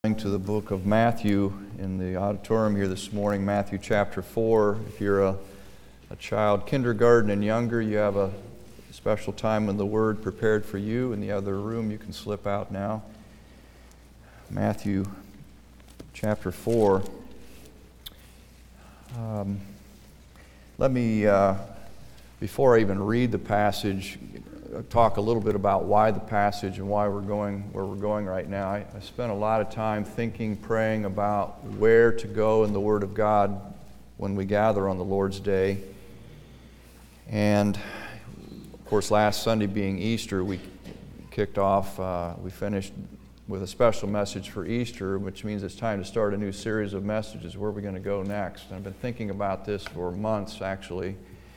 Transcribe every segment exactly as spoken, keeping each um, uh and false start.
To the book of Matthew in the auditorium here this morning, Matthew chapter four. If you're a, a child, kindergarten and younger, you have a special time in the Word prepared for you. In the other room, you can slip out now. Matthew chapter four. Um, let me, uh, before I even read the passage, talk a little bit about why the passage and why we're going where we're going right now. I, I spent a lot of time thinking, praying about where to go in the Word of God when we gather on the Lord's Day. And, of course, last Sunday being Easter, we kicked off, uh, we finished with a special message for Easter, which means it's time to start a new series of messages. Where are we going to go next? And I've been thinking about this for months, actually.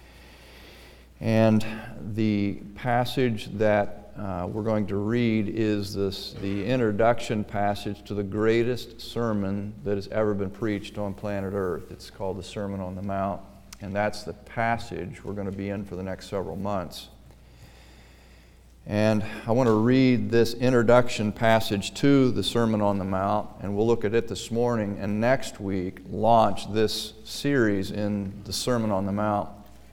And the passage that uh, we're going to read is this, the introduction passage to the greatest sermon that has ever been preached on planet Earth. It's called the Sermon on the Mount, and that's the passage we're going to be in for the next several months. And I want to read this introduction passage to the Sermon on the Mount, and we'll look at it this morning, and next week launch this series in the Sermon on the Mount.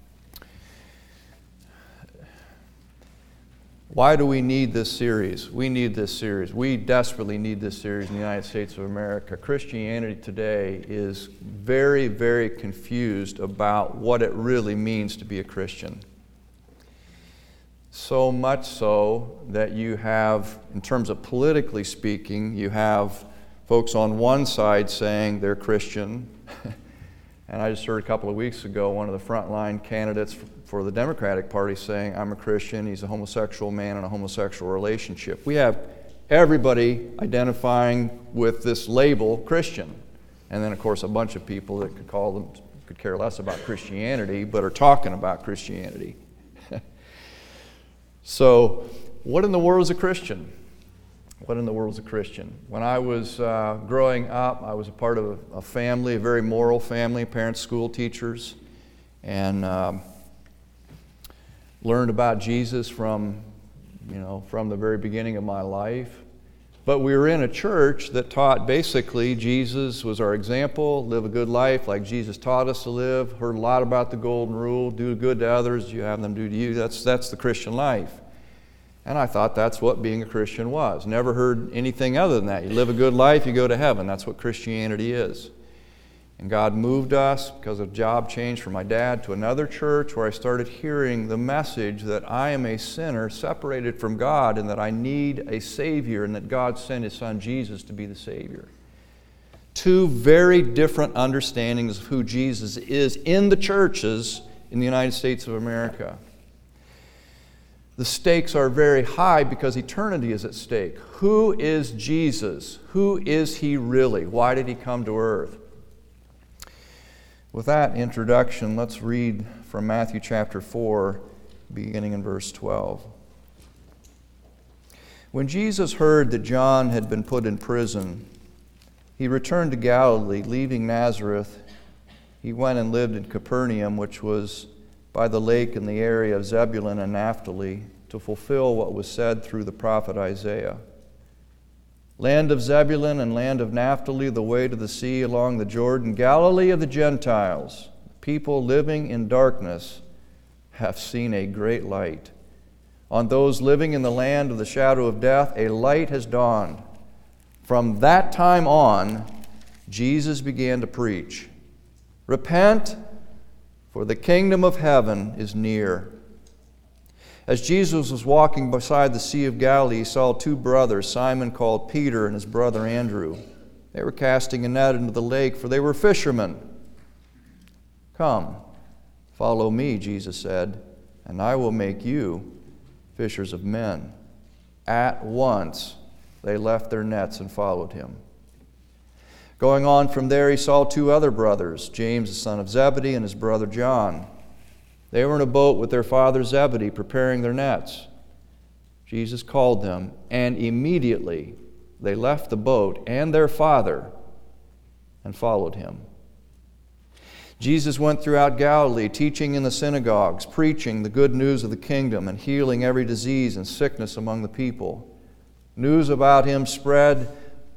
Why do we need this series? We need this series. We desperately need this series in the United States of America. Christianity today is very, very confused about what it really means to be a Christian. So much so that you have, in terms of politically speaking, you have folks on one side saying they're Christian. And I just heard a couple of weeks ago one of the frontline candidates for the Democratic Party saying, I'm a Christian, he's a homosexual man in a homosexual relationship. We have everybody identifying with this label, Christian. And then, of course, a bunch of people that could call them, could care less about Christianity, but are talking about Christianity. So, what in the world is a Christian? What in the world is a Christian? When I was uh, growing up, I was a part of a, a family, a very moral family, parents, school teachers, and um, learned about Jesus from, you know, from the very beginning of my life. But we were in a church that taught basically Jesus was our example, live a good life like Jesus taught us to live. Heard a lot about the golden rule, do good to others, you have them do to you. That's, that's the Christian life. And I thought that's what being a Christian was. Never heard anything other than that. You live a good life, you go to heaven. That's what Christianity is. And God moved us, because of job change from my dad, to another church where I started hearing the message that I am a sinner separated from God and that I need a Savior and that God sent His Son Jesus to be the Savior. Two very different understandings of who Jesus is in the churches in the United States of America. The stakes are very high because eternity is at stake. Who is Jesus? Who is He really? Why did He come to earth? With that introduction, let's read from Matthew chapter four, beginning in verse twelve. When Jesus heard that John had been put in prison, He returned to Galilee, leaving Nazareth. He went and lived in Capernaum, which was by the lake in the area of Zebulun and Naphtali, to fulfill what was said through the prophet Isaiah. Land of Zebulun and land of Naphtali, the way to the sea along the Jordan, Galilee of the Gentiles, people living in darkness have seen a great light. On those living in the land of the shadow of death, a light has dawned. From that time on, Jesus began to preach, "Repent, for the kingdom of heaven is near." As Jesus was walking beside the Sea of Galilee, he saw two brothers, Simon called Peter and his brother Andrew. They were casting a net into the lake, for they were fishermen. "Come, follow me," Jesus said, "and I will make you fishers of men." At once they left their nets and followed Him. Going on from there, he saw two other brothers, James the son of Zebedee and his brother John. They were in a boat with their father Zebedee, preparing their nets. Jesus called them, and immediately they left the boat and their father and followed Him. Jesus went throughout Galilee, teaching in the synagogues, preaching the good news of the kingdom, and healing every disease and sickness among the people. News about Him spread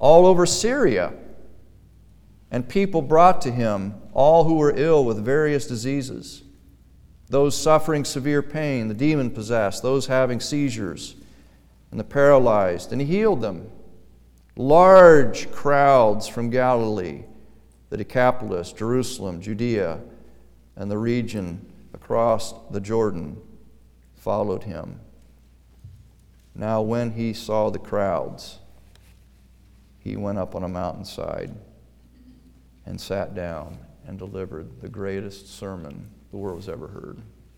all over Syria. And people brought to him all who were ill with various diseases, those suffering severe pain, the demon-possessed, those having seizures, and the paralyzed, and he healed them. Large crowds from Galilee, the Decapolis, Jerusalem, Judea, and the region across the Jordan followed him. Now when he saw the crowds, he went up on a mountainside and sat down and delivered the greatest sermon the world has ever heard.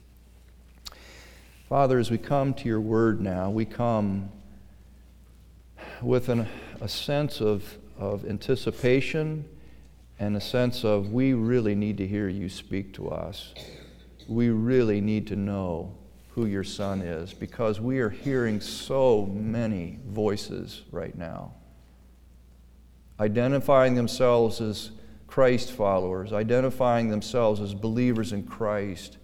Father, as we come to your word now, we come with an, a sense of, of anticipation and a sense of we really need to hear you speak to us. We really need to know who your Son is, because we are hearing so many voices right now, identifying themselves as Christ followers, identifying themselves as believers in Christ.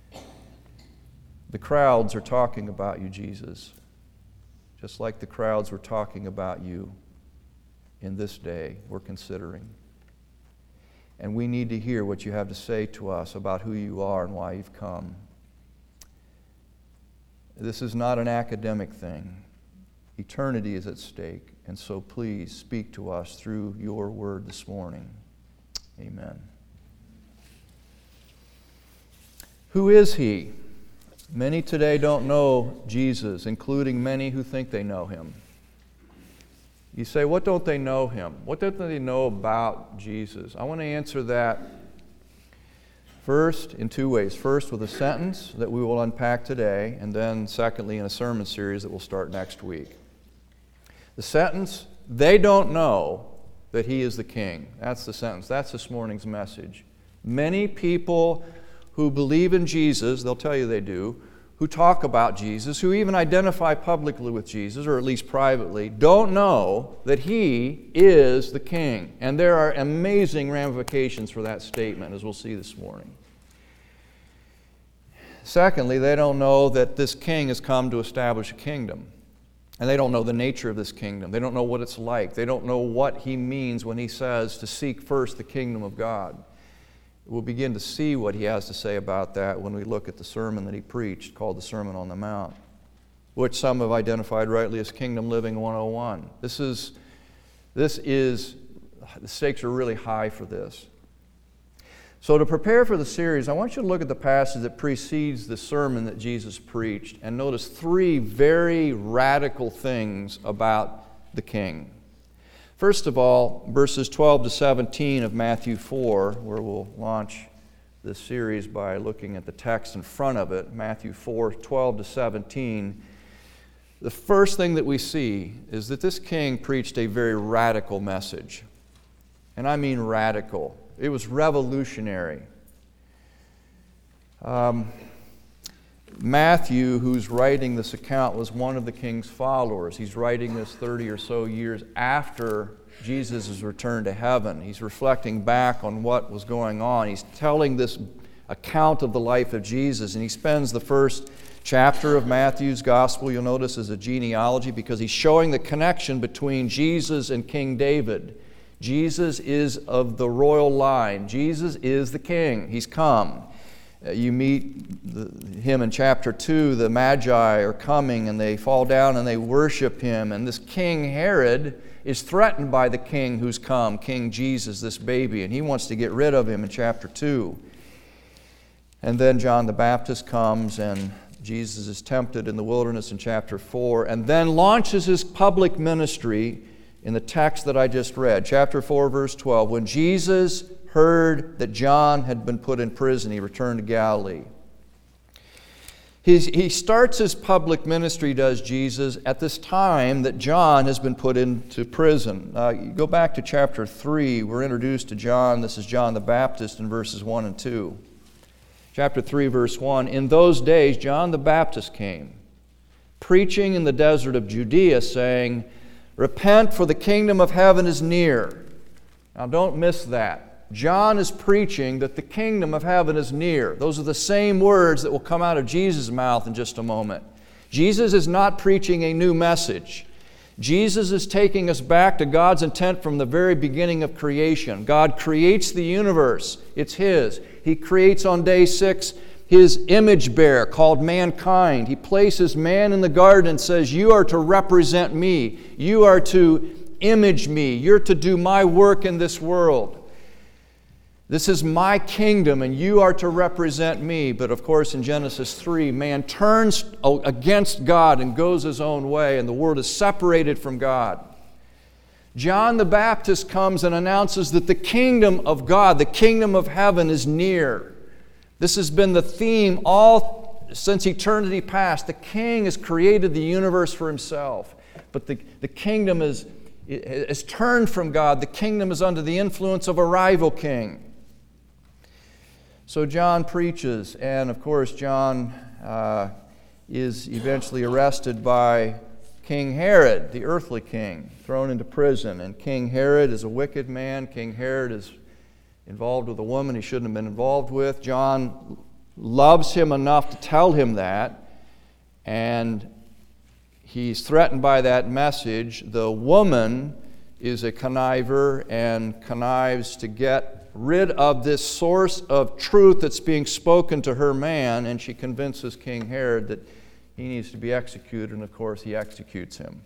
The crowds are talking about you, Jesus, just like the crowds were talking about you in this day we're considering. And we need to hear what you have to say to us about who you are and why you've come. This is not an academic thing. Eternity is at stake, and so please speak to us through your word this morning. Amen. Who is he? Many today don't know Jesus, including many who think they know him. You say, what don't they know him? What don't they know about Jesus? I want to answer that first in two ways. First with a sentence that we will unpack today, and then secondly in a sermon series that will start next week. The sentence, they don't know that he is the King. That's the sentence. That's this morning's message. Many people who believe in Jesus, they'll tell you they do, who talk about Jesus, who even identify publicly with Jesus, or at least privately, don't know that he is the King. And there are amazing ramifications for that statement, as we'll see this morning. Secondly, they don't know that this King has come to establish a kingdom. And they don't know the nature of this kingdom. They don't know what it's like. They don't know what he means when he says to seek first the kingdom of God. We'll begin to see what he has to say about that when we look at the sermon that he preached, called the Sermon on the Mount, which some have identified rightly as Kingdom Living one oh one. This is, this is, the stakes are really high for this. So to prepare for the series, I want you to look at the passage that precedes the sermon that Jesus preached and notice three very radical things about the King. First of all, verses twelve to seventeen of Matthew four, where we'll launch this series by looking at the text in front of it, Matthew four, twelve to seventeen. The first thing that we see is that this king preached a very radical message. And I mean radical. It was revolutionary. Um, Matthew, who's writing this account, was one of the king's followers. He's writing this thirty or so years after Jesus' return to heaven. He's reflecting back on what was going on. He's telling this account of the life of Jesus, and he spends the first chapter of Matthew's gospel, you'll notice, as a genealogy, because he's showing the connection between Jesus and King David. Jesus is of the royal line. Jesus is the king. He's come. Uh, you meet the, him in chapter two. The Magi are coming and they fall down and they worship him. And this King Herod is threatened by the king who's come, King Jesus, this baby, and he wants to get rid of him in chapter two. And then John the Baptist comes and Jesus is tempted in the wilderness in chapter four, and then launches his public ministry in the text that I just read, chapter four, verse twelve. When Jesus heard that John had been put in prison, he returned to Galilee. He's, he starts his public ministry, does Jesus, at this time that John has been put into prison. Uh, you go back to chapter three. We're introduced to John. This is John the Baptist in verses one and two. Chapter three, verse one. In those days, John the Baptist came, preaching in the desert of Judea, saying, "Repent, for the kingdom of heaven is near." Now don't miss that. John is preaching that the kingdom of heaven is near. Those are the same words that will come out of Jesus' mouth in just a moment. Jesus is not preaching a new message. Jesus is taking us back to God's intent from the very beginning of creation. God creates the universe. It's His. He creates on day six His image bearer called mankind. He places man in the garden and says, you are to represent me. You are to image me. You're to do my work in this world. This is my kingdom, and you are to represent me. But of course, in Genesis three, man turns against God and goes his own way, and the world is separated from God. John the Baptist comes and announces that the kingdom of God, the kingdom of heaven, is near. This has been the theme all since eternity past. The King has created the universe for Himself, but the, the kingdom is, is turned from God. The kingdom is under the influence of a rival king. So John preaches, and of course John uh, is eventually arrested by King Herod, the earthly king, thrown into prison. And King Herod is a wicked man. King Herod is involved with a woman he shouldn't have been involved with. John loves him enough to tell him that, and he's threatened by that message. The woman is a conniver and connives to get rid of this source of truth that's being spoken to her man, and she convinces King Herod that he needs to be executed, and of course he executes him.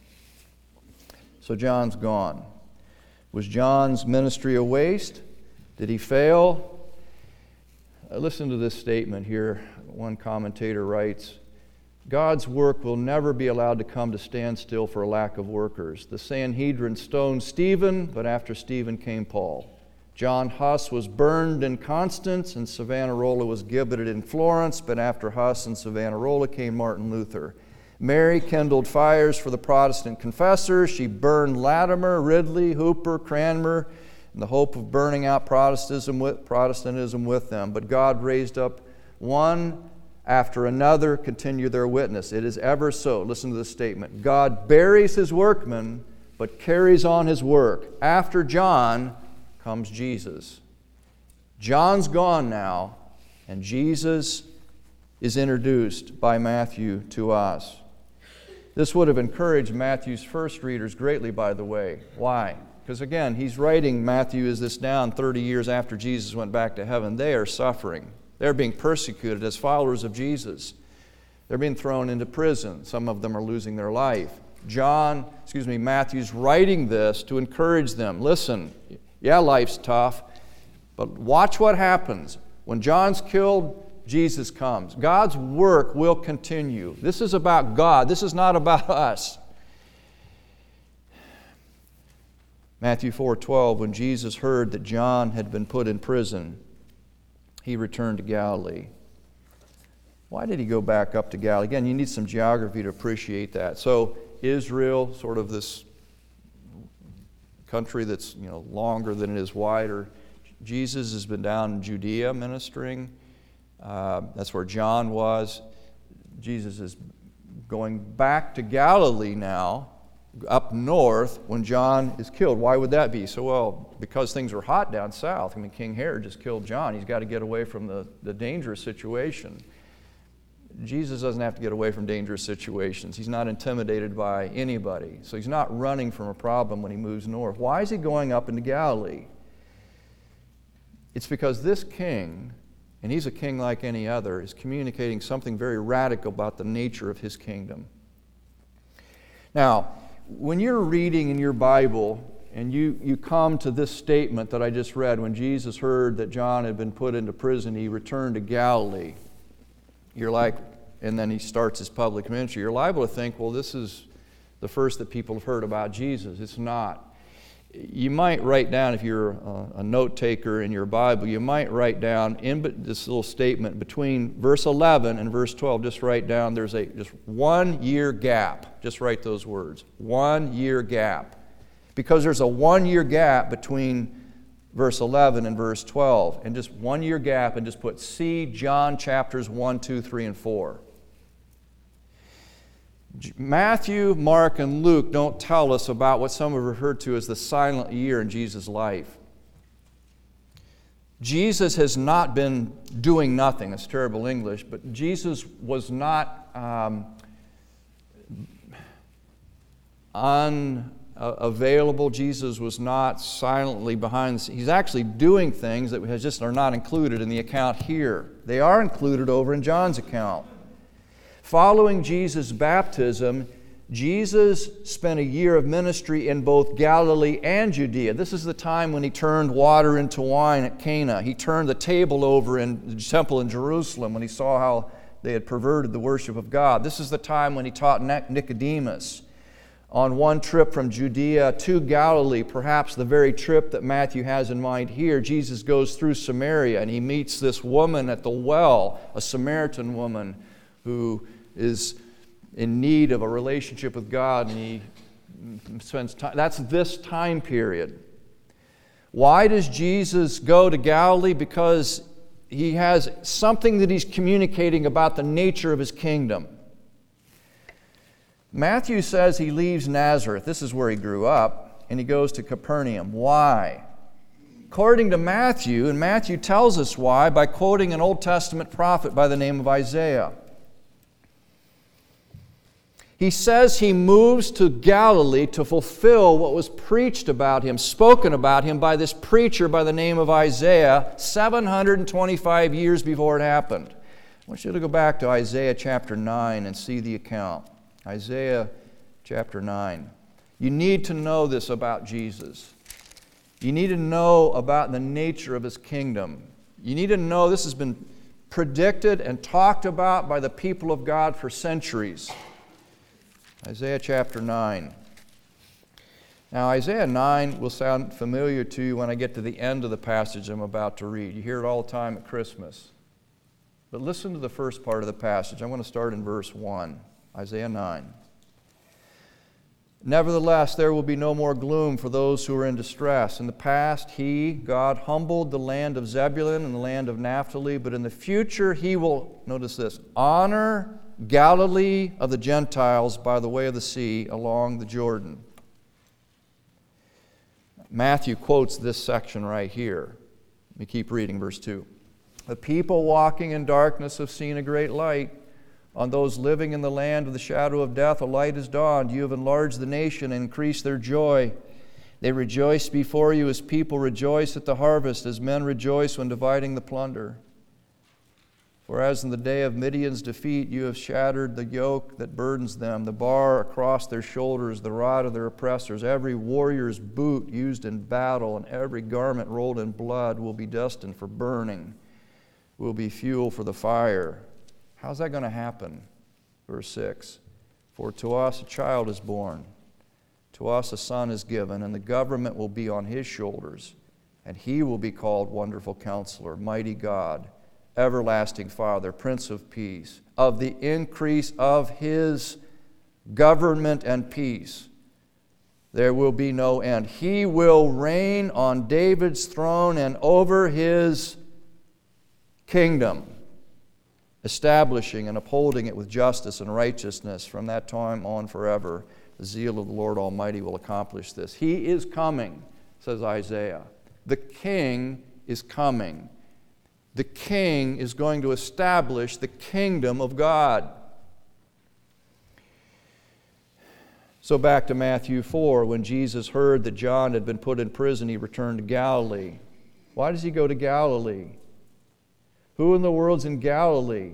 So John's gone. Was John's ministry a waste? Did he fail? Uh, listen to this statement here. One commentator writes, God's work will never be allowed to come to standstill for a lack of workers. The Sanhedrin stoned Stephen, but after Stephen came Paul. John Huss was burned in Constance, and Savonarola was gibbeted in Florence, but after Huss and Savonarola came Martin Luther. Mary kindled fires for the Protestant confessors. She burned Latimer, Ridley, Hooper, Cranmer, in the hope of burning out Protestantism with, Protestantism with them. But God raised up one after another, continue their witness. It is ever so. Listen to this statement. God buries His workmen, but carries on His work. After John comes Jesus. John's gone now, and Jesus is introduced by Matthew to us. This would have encouraged Matthew's first readers greatly, by the way. Why? Because again, he's writing, Matthew is this down thirty years after Jesus went back to heaven. They are suffering. They're being persecuted as followers of Jesus. They're being thrown into prison. Some of them are losing their life. John, excuse me, Matthew's writing this to encourage them. Listen, yeah, life's tough, but watch what happens. When John's killed, Jesus comes. God's work will continue. This is about God. This is not about us. Matthew four twelve, when Jesus heard that John had been put in prison, He returned to Galilee. Why did He go back up to Galilee? Again, you need some geography to appreciate that. So Israel, sort of this country that's, you know, longer than it is wider. Jesus has been down in Judea ministering. Uh, that's where John was. Jesus is going back to Galilee now, up north, when John is killed. Why would that be? So, well, because things were hot down south. I mean, King Herod just killed John. He's got to get away from the, the dangerous situation. Jesus doesn't have to get away from dangerous situations. He's not intimidated by anybody. So he's not running from a problem when he moves north. Why is he going up into Galilee? It's because this king, and he's a king like any other, is communicating something very radical about the nature of his kingdom. Now, when you're reading in your Bible and you, you come to this statement that I just read, when Jesus heard that John had been put into prison, he returned to Galilee. You're like, and then he starts his public ministry. You're liable to think, well, this is the first that people have heard about Jesus. It's not. You might write down, if you're a, a note taker in your Bible, you might write down in this little statement between verse eleven and verse twelve, just write down there's a just one year gap. Just write those words. One year gap. Because there's a one year gap between verse eleven and verse twelve, and just one year gap, and just put see John chapters one, two, three, and four. Matthew, Mark, and Luke don't tell us about what some have referred to as the silent year in Jesus' life. Jesus has not been doing nothing. That's terrible English, but Jesus was not um, unavailable. Jesus was not silently behind the scenes. He's actually doing things that just are not included in the account here. They are included over in John's account. Following Jesus' baptism, Jesus spent a year of ministry in both Galilee and Judea. This is the time when he turned water into wine at Cana. He turned the table over in the temple in Jerusalem when he saw how they had perverted the worship of God. This is the time when he taught Nicodemus. On one trip from Judea to Galilee, perhaps the very trip that Matthew has in mind here, Jesus goes through Samaria and he meets this woman at the well, a Samaritan woman who is in need of a relationship with God, and he spends time. That's this time period. Why does Jesus go to Galilee? Because he has something that he's communicating about the nature of his kingdom. Matthew says he leaves Nazareth. This is where he grew up, and he goes to Capernaum. Why? According to Matthew, and Matthew tells us why by quoting an Old Testament prophet by the name of Isaiah. He says he moves to Galilee to fulfill what was preached about him, spoken about him by this preacher by the name of Isaiah seven hundred twenty-five years before it happened. I want you to go back to Isaiah chapter nine and see the account. Isaiah chapter nine. You need to know this about Jesus. You need to know about the nature of his kingdom. You need to know this has been predicted and talked about by the people of God for centuries. Isaiah chapter nine. Now, Isaiah nine will sound familiar to you when I get to the end of the passage I'm about to read. You hear it all the time at Christmas. But listen to the first part of the passage. I'm going to start in verse one. Isaiah nine. Nevertheless, there will be no more gloom for those who are in distress. In the past, He, God, humbled the land of Zebulun and the land of Naphtali, but in the future He will, notice this, honor Galilee of the Gentiles by the way of the sea along the Jordan. Matthew quotes this section right here. Let me keep reading, verse two. The people walking in darkness have seen a great light. On those living in the land of the shadow of death, a light has dawned. You have enlarged the nation and increased their joy. They rejoice before you as people rejoice at the harvest, as men rejoice when dividing the plunder. For as in the day of Midian's defeat, you have shattered the yoke that burdens them, the bar across their shoulders, the rod of their oppressors. Every warrior's boot used in battle and every garment rolled in blood will be destined for burning, will be fuel for the fire. How's that going to happen? Verse six. For to us a child is born, to us a son is given, and the government will be on his shoulders, and he will be called Wonderful Counselor, Mighty God, Everlasting Father, Prince of Peace. Of the increase of his government and peace, there will be no end. He will reign on David's throne and over his kingdom, establishing and upholding it with justice and righteousness from that time on forever. The zeal of the Lord Almighty will accomplish this. He is coming, says Isaiah. The King is coming. The King is going to establish the kingdom of God. So back to Matthew four, when Jesus heard that John had been put in prison, he returned to Galilee. Why does he go to Galilee? Who in the world's in Galilee?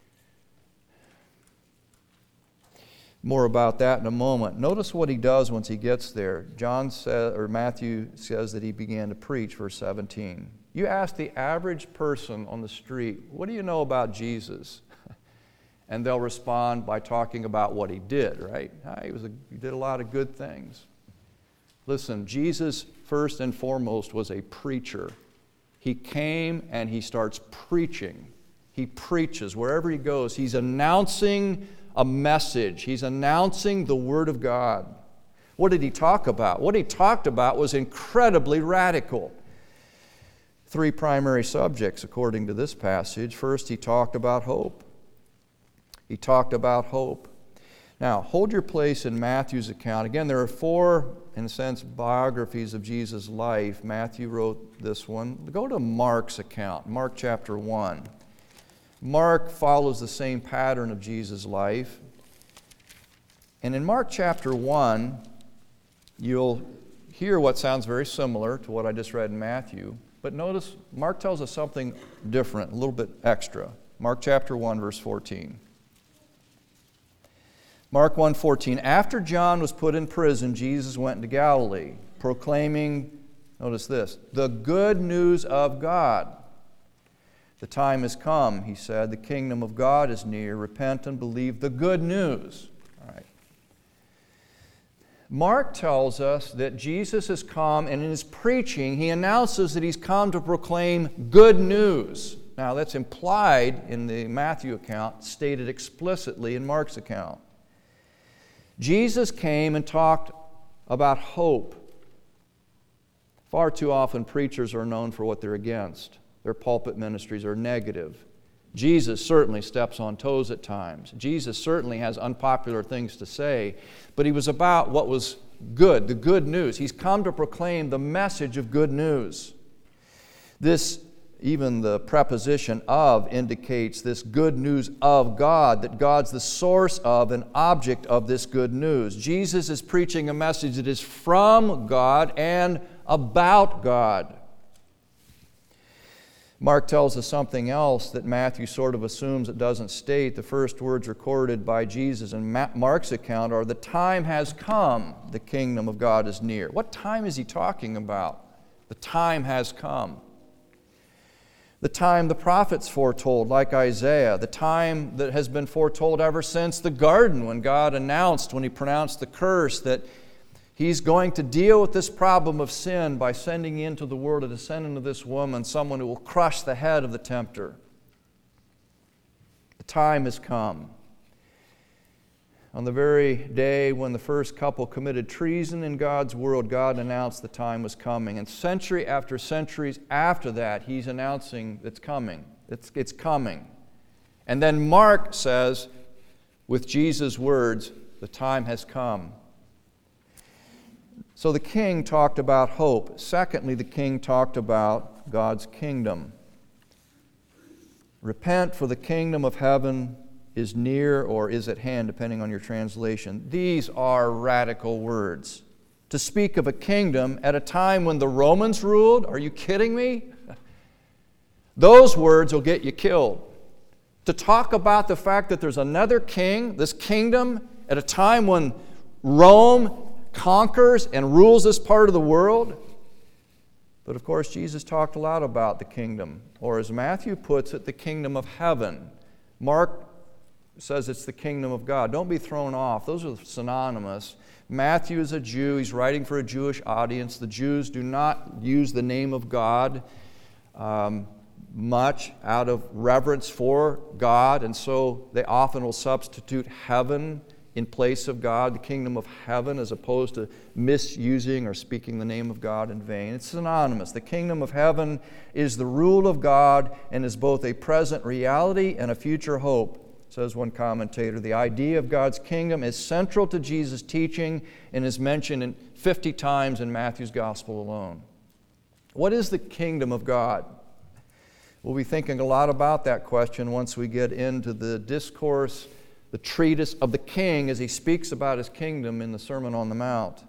More about that in a moment. Notice what he does once he gets there. John says, or Matthew says that he began to preach, verse seventeen. You ask the average person on the street, what do you know about Jesus? And they'll respond by talking about what he did, right? He was a, he did a lot of good things. Listen, Jesus, first and foremost, was a preacher. He came and he starts preaching. He preaches wherever he goes. He's announcing a message. He's announcing the Word of God. What did he talk about? What he talked about was incredibly radical. Three primary subjects, according to this passage. First, he talked about hope. He talked about hope. Now, hold your place in Matthew's account. Again, there are four, in a sense, biographies of Jesus' life. Matthew wrote this one. Go to Mark's account, Mark chapter one. Mark follows the same pattern of Jesus' life. And in Mark chapter one, you'll hear what sounds very similar to what I just read in Matthew. But notice, Mark tells us something different, a little bit extra. Mark chapter one, verse fourteen. Mark one fourteen, after John was put in prison, Jesus went into Galilee, proclaiming, notice this, the good news of God. The time has come, he said, the kingdom of God is near. Repent and believe the good news. All right. Mark tells us that Jesus has come, and in his preaching, he announces that he's come to proclaim good news. Now, that's implied in the Matthew account, stated explicitly in Mark's account. Jesus came and talked about hope. Far too often, preachers are known for what they're against. Their pulpit ministries are negative. Jesus certainly steps on toes at times. Jesus certainly has unpopular things to say, but he was about what was good, the good news. He's come to proclaim the message of good news. This, even the preposition of, indicates this good news of God, that God's the source of and object of this good news. Jesus is preaching a message that is from God and about God. Mark tells us something else that Matthew sort of assumes it doesn't state. The first words recorded by Jesus in Mark's account are, the time has come, the kingdom of God is near. What time is he talking about? The time has come. The time the prophets foretold, like Isaiah, the time that has been foretold ever since the garden, when God announced, when he pronounced the curse, that he's going to deal with this problem of sin by sending into the world a descendant of this woman, someone who will crush the head of the tempter. The time has come. On the very day when the first couple committed treason in God's world, God announced the time was coming. And century after centuries after that, he's announcing it's coming. It's, it's coming. And then Mark says, with Jesus' words, the time has come. So the king talked about hope. Secondly, the king talked about God's kingdom. Repent, for the kingdom of heaven is near or is at hand, depending on your translation. These are radical words. To speak of a kingdom at a time when the Romans ruled, are you kidding me? Those words will get you killed. To talk about the fact that there's another king, this kingdom, at a time when Rome conquers and rules this part of the world. But of course, Jesus talked a lot about the kingdom, or as Matthew puts it, the kingdom of heaven. Mark says it's the kingdom of God. Don't be thrown off. Those are synonymous. Matthew is a Jew. He's writing for a Jewish audience. The Jews do not use the name of God um, much out of reverence for God, and so they often will substitute heaven in place of God, the kingdom of heaven, as opposed to misusing or speaking the name of God in vain. It's synonymous. The kingdom of heaven is the rule of God and is both a present reality and a future hope, says one commentator. The idea of God's kingdom is central to Jesus' teaching and is mentioned in fifty times in Matthew's gospel alone. What is the kingdom of God? We'll be thinking a lot about that question once we get into the discourse, the treatise of the king as he speaks about his kingdom in the Sermon on the Mount.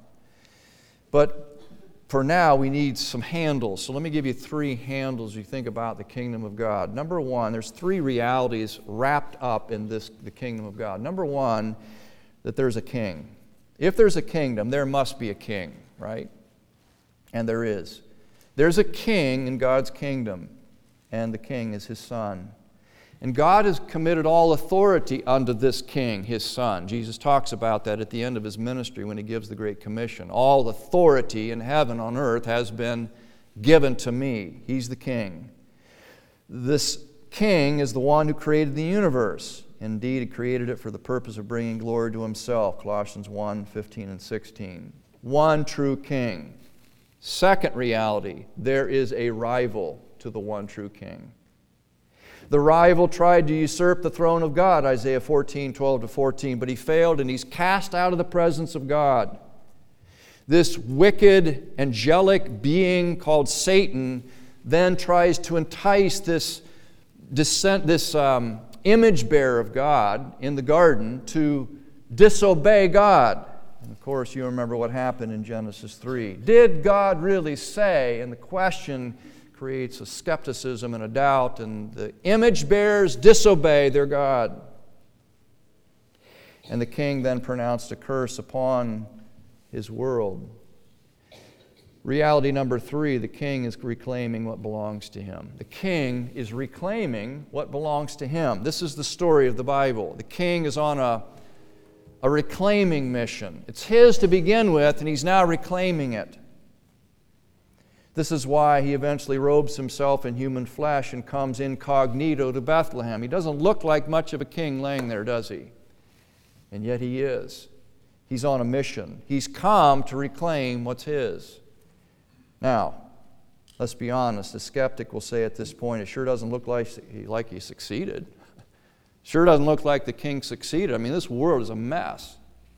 But for now, we need some handles. So let me give you three handles you think about the kingdom of God. Number one, there's three realities wrapped up in this, the kingdom of God. Number one, that there's a king. If there's a kingdom, there must be a king, right? And there is. There's a king in God's kingdom, and the king is his son. And God has committed all authority unto this king, his son. Jesus talks about that at the end of his ministry when he gives the Great Commission. All authority in heaven, on earth, has been given to me. He's the king. This king is the one who created the universe. Indeed, he created it for the purpose of bringing glory to himself. Colossians one, fifteen and sixteen. One true king. Second reality, there is a rival to the one true king. The rival tried to usurp the throne of God, Isaiah fourteen, twelve to fourteen, but he failed and he's cast out of the presence of God. This wicked, angelic being called Satan then tries to entice this, descent, this um, image bearer of God in the garden to disobey God. And of course, you remember what happened in Genesis three. Did God really say? And the question creates a skepticism and a doubt, and the image bearers disobey their God. And the king then pronounced a curse upon his world. Reality number three, the king is reclaiming what belongs to him. The king is reclaiming what belongs to him. This is the story of the Bible. The king is on a, a reclaiming mission. It's his to begin with, and he's now reclaiming it. This is why he eventually robes himself in human flesh and comes incognito to Bethlehem. He doesn't look like much of a king laying there, does he? And yet he is. He's on a mission. He's come to reclaim what's his. Now, let's be honest. The skeptic will say at this point, it sure doesn't look like he, like he succeeded. Sure doesn't look like the king succeeded. I mean, this world is a mess.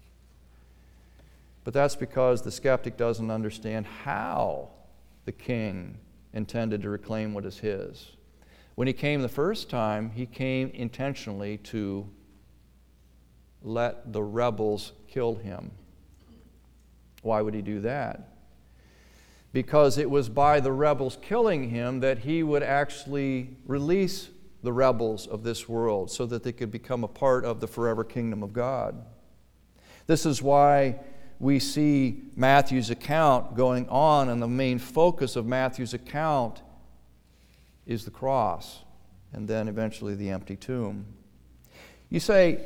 But that's because the skeptic doesn't understand how the king intended to reclaim what is his. When he came the first time, he came intentionally to let the rebels kill him. Why would he do that? Because it was by the rebels killing him that he would actually release the rebels of this world so that they could become a part of the forever kingdom of God. This is why we see Matthew's account going on, and the main focus of Matthew's account is the cross, and then eventually the empty tomb. You say,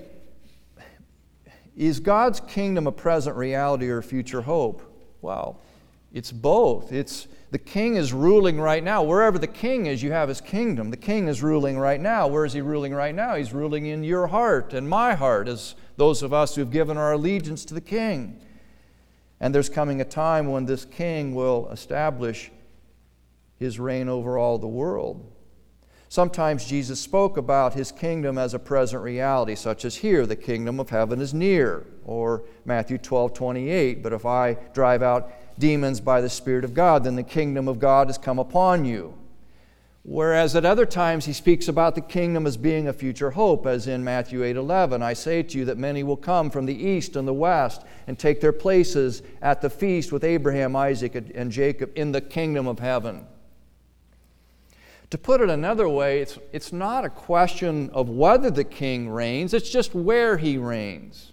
is God's kingdom a present reality or a future hope? Well, it's both. It's the king is ruling right now. Wherever the king is, you have his kingdom. The king is ruling right now. Where is he ruling right now? He's ruling in your heart and my heart, as those of us who have given our allegiance to the king. And there's coming a time when this king will establish his reign over all the world. Sometimes Jesus spoke about his kingdom as a present reality, such as here, the kingdom of heaven is near, or Matthew twelve twenty-eight, but if I drive out demons by the Spirit of God, then the kingdom of God has come upon you. Whereas at other times he speaks about the kingdom as being a future hope, as in Matthew eight eleven, I say to you that many will come from the east and the west and take their places at the feast with Abraham, Isaac, and Jacob in the kingdom of heaven. To put it another way, it's, it's not a question of whether the king reigns, it's just where he reigns.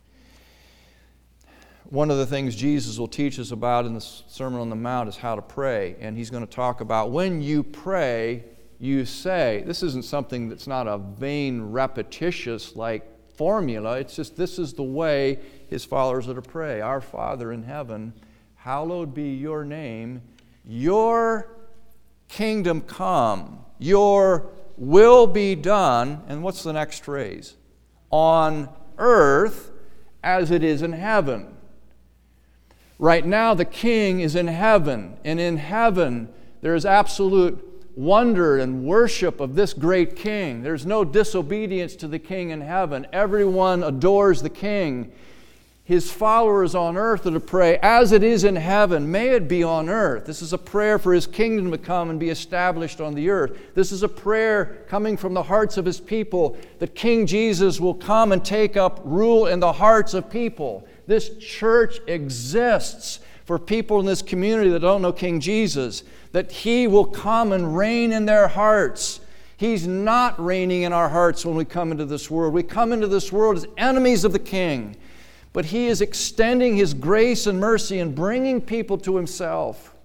One of the things Jesus will teach us about in the Sermon on the Mount is how to pray. And he's going to talk about when you pray, you say. This isn't something that's not a vain, repetitious like formula. It's just this is the way his followers are to pray. Our Father in heaven, hallowed be your name. Your kingdom come. Your will be done. And what's the next phrase? On earth as it is in heaven. Right now, the king is in heaven, and in heaven there is absolute wonder and worship of this great king. There's no disobedience to the king in heaven. Everyone adores the king. His followers on earth are to pray, as it is in heaven, may it be on earth. This is a prayer for his kingdom to come and be established on the earth. This is a prayer coming from the hearts of his people that King Jesus will come and take up rule in the hearts of people. This church exists for people in this community that don't know King Jesus, that he will come and reign in their hearts. He's not reigning in our hearts when we come into this world. We come into this world as enemies of the king. But he is extending his grace and mercy and bringing people to himself.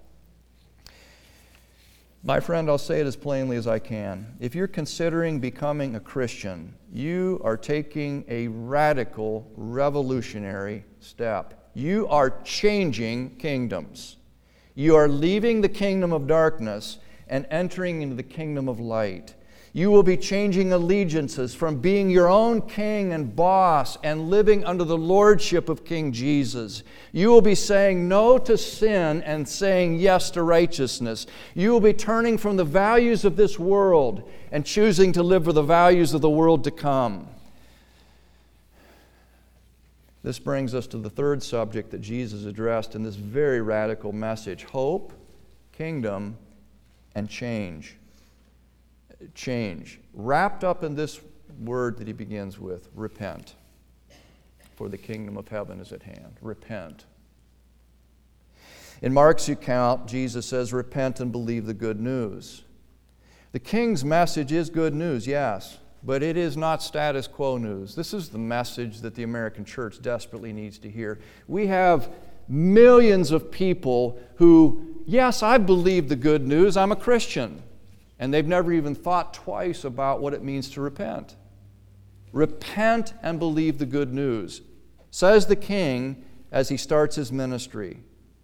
My friend, I'll say it as plainly as I can. If you're considering becoming a Christian, you are taking a radical, revolutionary step. You are changing kingdoms. You are leaving the kingdom of darkness and entering into the kingdom of light. You will be changing allegiances from being your own king and boss and living under the lordship of King Jesus. You will be saying no to sin and saying yes to righteousness. You will be turning from the values of this world and choosing to live for the values of the world to come. This brings us to the third subject that Jesus addressed in this very radical message: hope, kingdom, and change. Change. Wrapped up in this word that he begins with, repent. for the kingdom of heaven is at hand. Repent. In Mark's account, Jesus says, repent and believe the good news. The king's message is good news, yes, but it is not status quo news. This is the message that the American church desperately needs to hear. We have millions of people who, yes, I believe the good news, I'm a Christian, and they've never even thought twice about what it means to repent. Repent and believe the good news, says the king as he starts his ministry.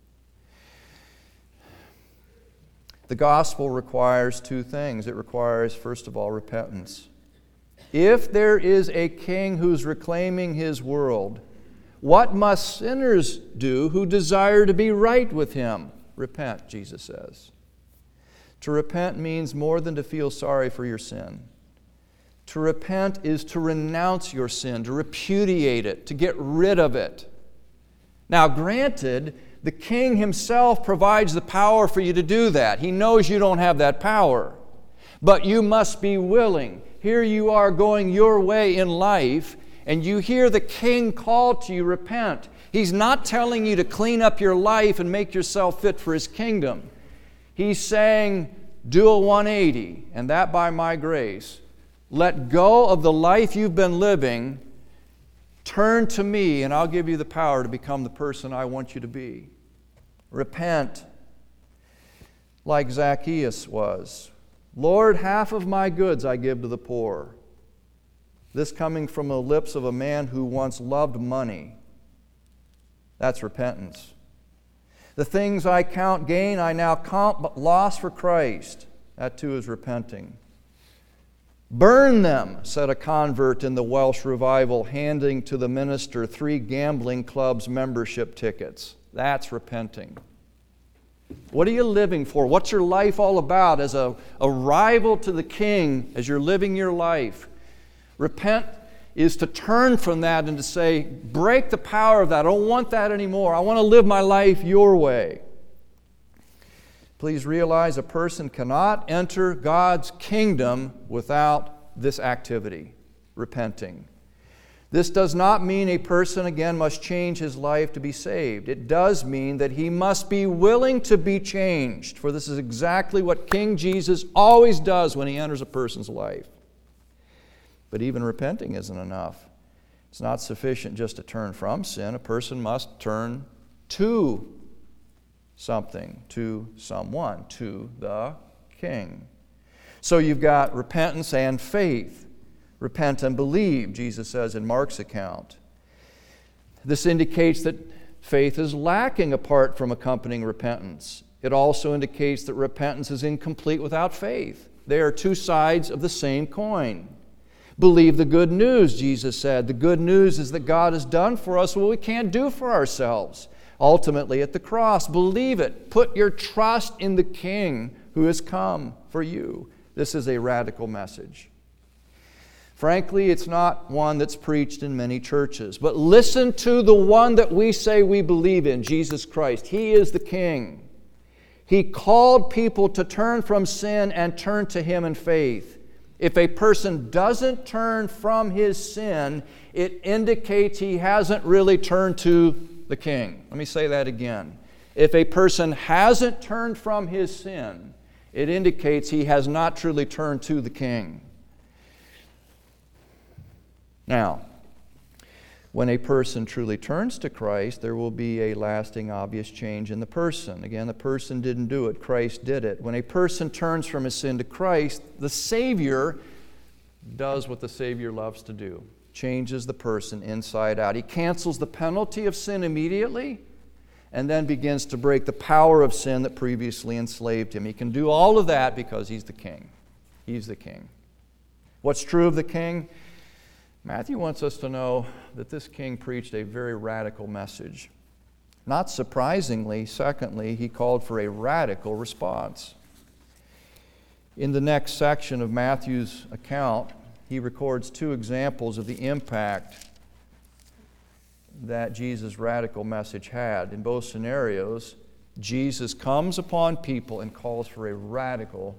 The gospel requires two things. It requires, first of all, repentance. If there is a king who's reclaiming his world, what must sinners do who desire to be right with him? Repent, Jesus says. To repent means more than to feel sorry for your sin. To repent is to renounce your sin, to repudiate it, to get rid of it. Now, granted, the king himself provides the power for you to do that. He knows you don't have that power. But you must be willing. Here you are going your way in life, and you hear the king call to you, repent. He's not telling you to clean up your life and make yourself fit for his kingdom. He's saying, do a one eighty, and that by my grace. Let go of the life you've been living. Turn to me, and I'll give you the power to become the person I want you to be. Repent, like Zacchaeus was. Lord, half of my goods I give to the poor. This coming from the lips of a man who once loved money. That's repentance. The things I count gain, I now count loss for Christ. That too is repenting. Burn them, said a convert in the Welsh revival, handing to the minister three gambling clubs membership tickets. That's repenting. What are you living for? What's your life all about as a, a rival to the king as you're living your life? Repent is to turn from that and to say, break the power of that. I don't want that anymore. I want to live my life your way. Please realize a person cannot enter God's kingdom without this activity, repenting. This does not mean a person, again, must change his life to be saved. It does mean that he must be willing to be changed, for this is exactly what King Jesus always does when he enters a person's life. But even repenting isn't enough. It's not sufficient just to turn from sin. A person must turn to something, to someone, to the King. So you've got repentance and faith. Repent and believe, Jesus says in Mark's account. This indicates that faith is lacking apart from accompanying repentance. It also indicates that repentance is incomplete without faith. They are two sides of the same coin. Believe the good news, Jesus said. The good news is that God has done for us what we can't do for ourselves. Ultimately at the cross, believe it. Put your trust in the King who has come for you. This is a radical message. Frankly, it's not one that's preached in many churches. But listen to the one that we say we believe in, Jesus Christ. He is the King. He called people to turn from sin and turn to Him in faith. If a person doesn't turn from his sin, it indicates he hasn't really turned to the King. Let me say that again. If a person hasn't turned from his sin, it indicates he has not truly turned to the King. Now, when a person truly turns to Christ, there will be a lasting, obvious change in the person. Again, the person didn't do it. Christ did it. When a person turns from his sin to Christ, the Savior does what the Savior loves to do. Changes the person inside out. He cancels the penalty of sin immediately and then begins to break the power of sin that previously enslaved him. He can do all of that because He's the King. He's the King. What's true of the King? Matthew wants us to know that this king preached a very radical message. Not surprisingly, secondly, he called for a radical response. In the next section of Matthew's account, he records two examples of the impact that Jesus' radical message had. In both scenarios, Jesus comes upon people and calls for a radical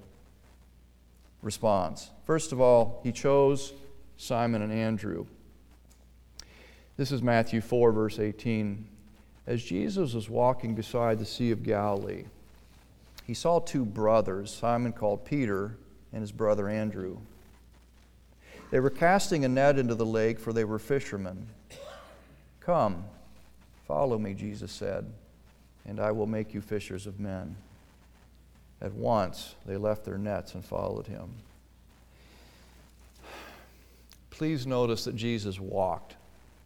response. First of all, he chose Simon and Andrew. This is Matthew four, verse eighteen. As Jesus was walking beside the Sea of Galilee, he saw two brothers, Simon called Peter and his brother Andrew. They were casting a net into the lake, for they were fishermen. "Come, follow me," Jesus said, "and I will make you fishers of men." At once they left their nets and followed him. Please notice that Jesus walked.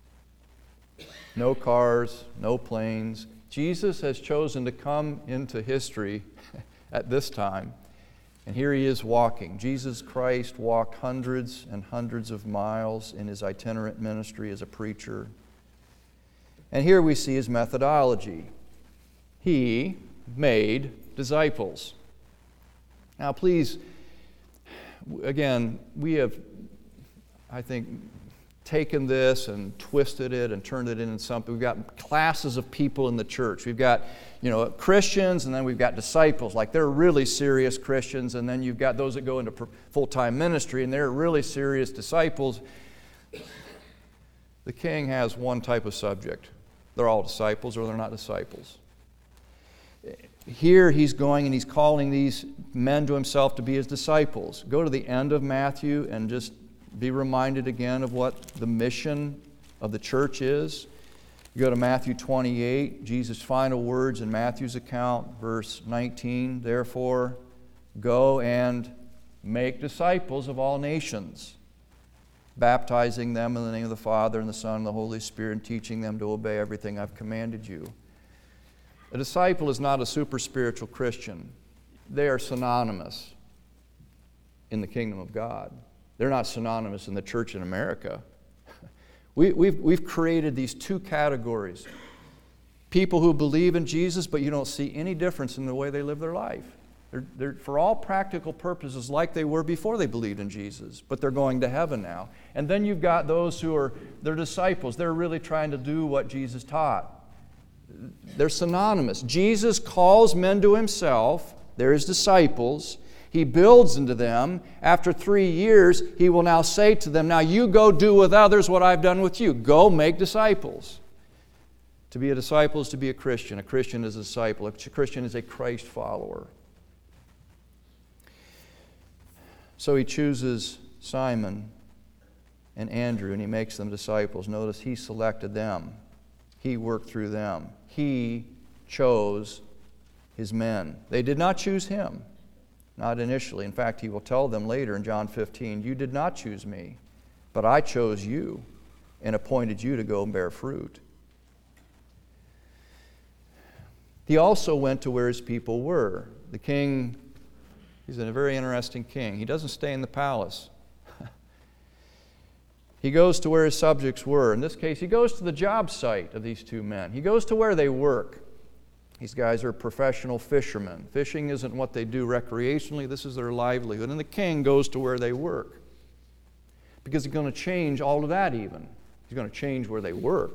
No cars, no planes. Jesus has chosen to come into history at this time, and here he is walking. Jesus Christ walked hundreds and hundreds of miles in his itinerant ministry as a preacher. And here we see his methodology. He made disciples. Now, please, again, we have, I think, taken this and twisted it and turned it into something. We've got classes of people in the church. We've got, you know, Christians, and then we've got disciples. Like, they're really serious Christians, and then you've got those that go into full-time ministry, and they're really serious disciples. The King has one type of subject. They're all disciples, or they're not disciples. Here he's going and he's calling these men to himself to be his disciples. Go to the end of Matthew and just be reminded again of what the mission of the church is. You go to Matthew twenty-eight, Jesus' final words in Matthew's account, verse nineteen. "Therefore, go and make disciples of all nations, baptizing them in the name of the Father and the Son and the Holy Spirit, and teaching them to obey everything I've commanded you." A disciple is not a super spiritual Christian. They are synonymous in the kingdom of God. They're not synonymous in the church in America. We, we've, we've created these two categories. People who believe in Jesus, but you don't see any difference in the way they live their life. They're, they're, for all practical purposes, like they were before they believed in Jesus, but they're going to heaven now. And then you've got those who are, they're disciples. They're really trying to do what Jesus taught. They're synonymous. Jesus calls men to himself. They're his disciples. He builds into them. After three years, he will now say to them, "Now you go do with others what I've done with you. Go make disciples." To be a disciple is to be a Christian. A Christian is a disciple. A Christian is a Christ follower. So he chooses Simon and Andrew, and he makes them disciples. Notice he selected them. He worked through them. He chose his men. They did not choose him, not initially. In fact, he will tell them later in John fifteen, "You did not choose me, but I chose you and appointed you to go and bear fruit." He also went to where his people were. The king, he's a very interesting king. He doesn't stay in the palace. He goes to where his subjects were. In this case, he goes to the job site of these two men. He goes to where they work. These guys are professional fishermen. Fishing isn't what they do recreationally. This is their livelihood. And the king goes to where they work, because he's going to change all of that even. He's going to change where they work.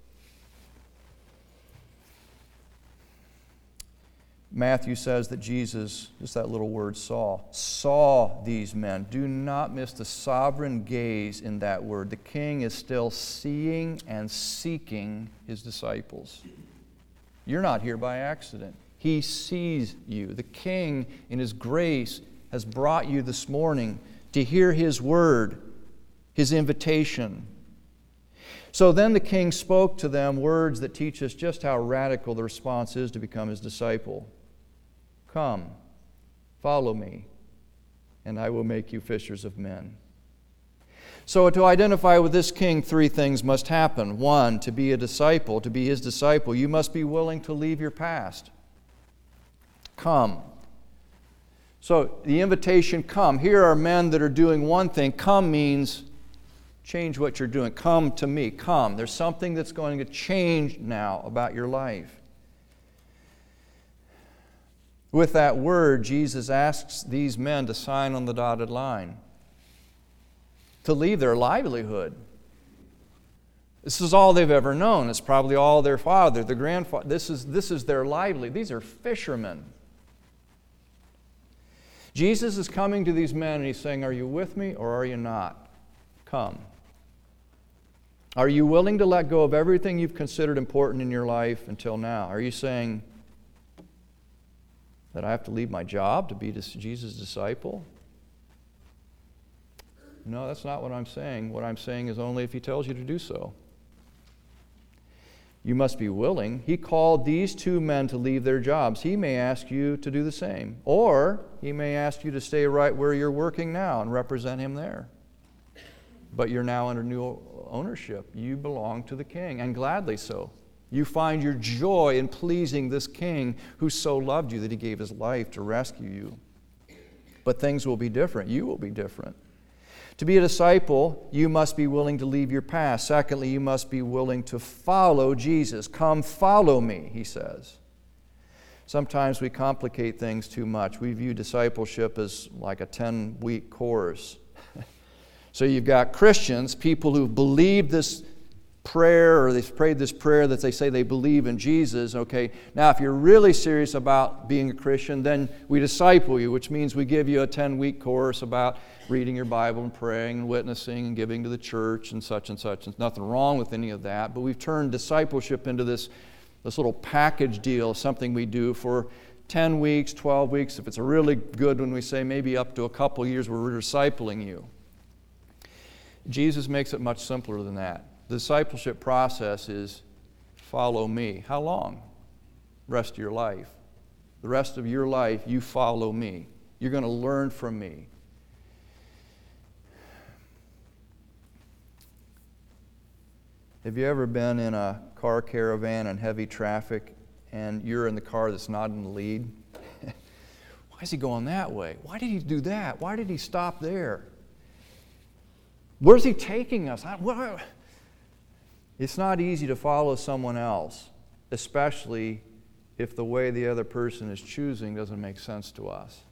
Matthew says that Jesus, just that little word saw, saw these men. Do not miss the sovereign gaze in that word. The king is still seeing and seeking his disciples. You're not here by accident. He sees you. The king, in his grace, has brought you this morning to hear his word, his invitation. So then the king spoke to them words that teach us just how radical the response is to become his disciple. "Come, follow me, and I will make you fishers of men." So to identify with this king, three things must happen. One, to be a disciple, to be his disciple, you must be willing to leave your past. Come. So the invitation, come. Here are men that are doing one thing. Come means change what you're doing. Come to me. Come. There's something that's going to change now about your life. With that word, Jesus asks these men to sign on the dotted line, to leave their livelihood. This is all they've ever known. It's probably all their father, their grandfather. This is, this is their livelihood. These are fishermen. Jesus is coming to these men and he's saying, "Are you with me or are you not? Come." Are you willing to let go of everything you've considered important in your life until now? Are you saying that I have to leave my job to be Jesus' disciple? No, that's not what I'm saying. What I'm saying is only if He tells you to do so. You must be willing. He called these two men to leave their jobs. He may ask you to do the same. Or He may ask you to stay right where you're working now and represent Him there. But you're now under new ownership. You belong to the King, and gladly so. You find your joy in pleasing this King who so loved you that He gave His life to rescue you. But things will be different. You will be different. To be a disciple, you must be willing to leave your past. Secondly, you must be willing to follow Jesus. Come follow me, He says. Sometimes we complicate things too much. We view discipleship as like a ten-week course. So you've got Christians, people who've believed this prayer, or they've prayed this prayer that they say they believe in Jesus. Okay, now if you're really serious about being a Christian, then we disciple you, which means we give you a ten-week course about reading your Bible and praying and witnessing and giving to the church and such and such. There's nothing wrong with any of that, but we've turned discipleship into this, this little package deal, something we do for ten weeks, twelve weeks. If it's a really good one, we say maybe up to a couple years where we're discipling you. Jesus makes it much simpler than that. The discipleship process is follow me. How long? The rest of your life. The rest of your life, you follow me. You're going to learn from me. Have you ever been in a car caravan in heavy traffic and you're in the car that's not in the lead? Why is he going that way? Why did he do that? Why did he stop there? Where's he taking us? I, what? It's not easy to follow someone else, especially if the way the other person is choosing doesn't make sense to us.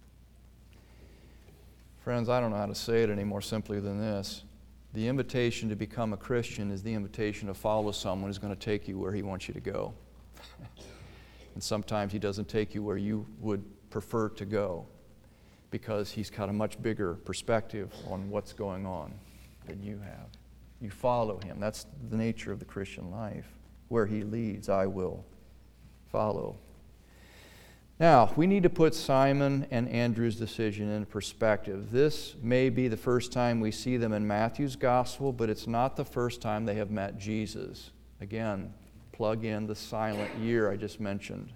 Friends, I don't know how to say it any more simply than this. The invitation to become a Christian is the invitation to follow someone who's going to take you where he wants you to go. And sometimes he doesn't take you where you would prefer to go, because he's got a much bigger perspective on what's going on than you have. You follow him. That's the nature of the Christian life. Where he leads, I will follow. Now, we need to put Simon and Andrew's decision in perspective. This may be the first time we see them in Matthew's gospel, but it's not the first time they have met Jesus. Again, plug in the silent year I just mentioned.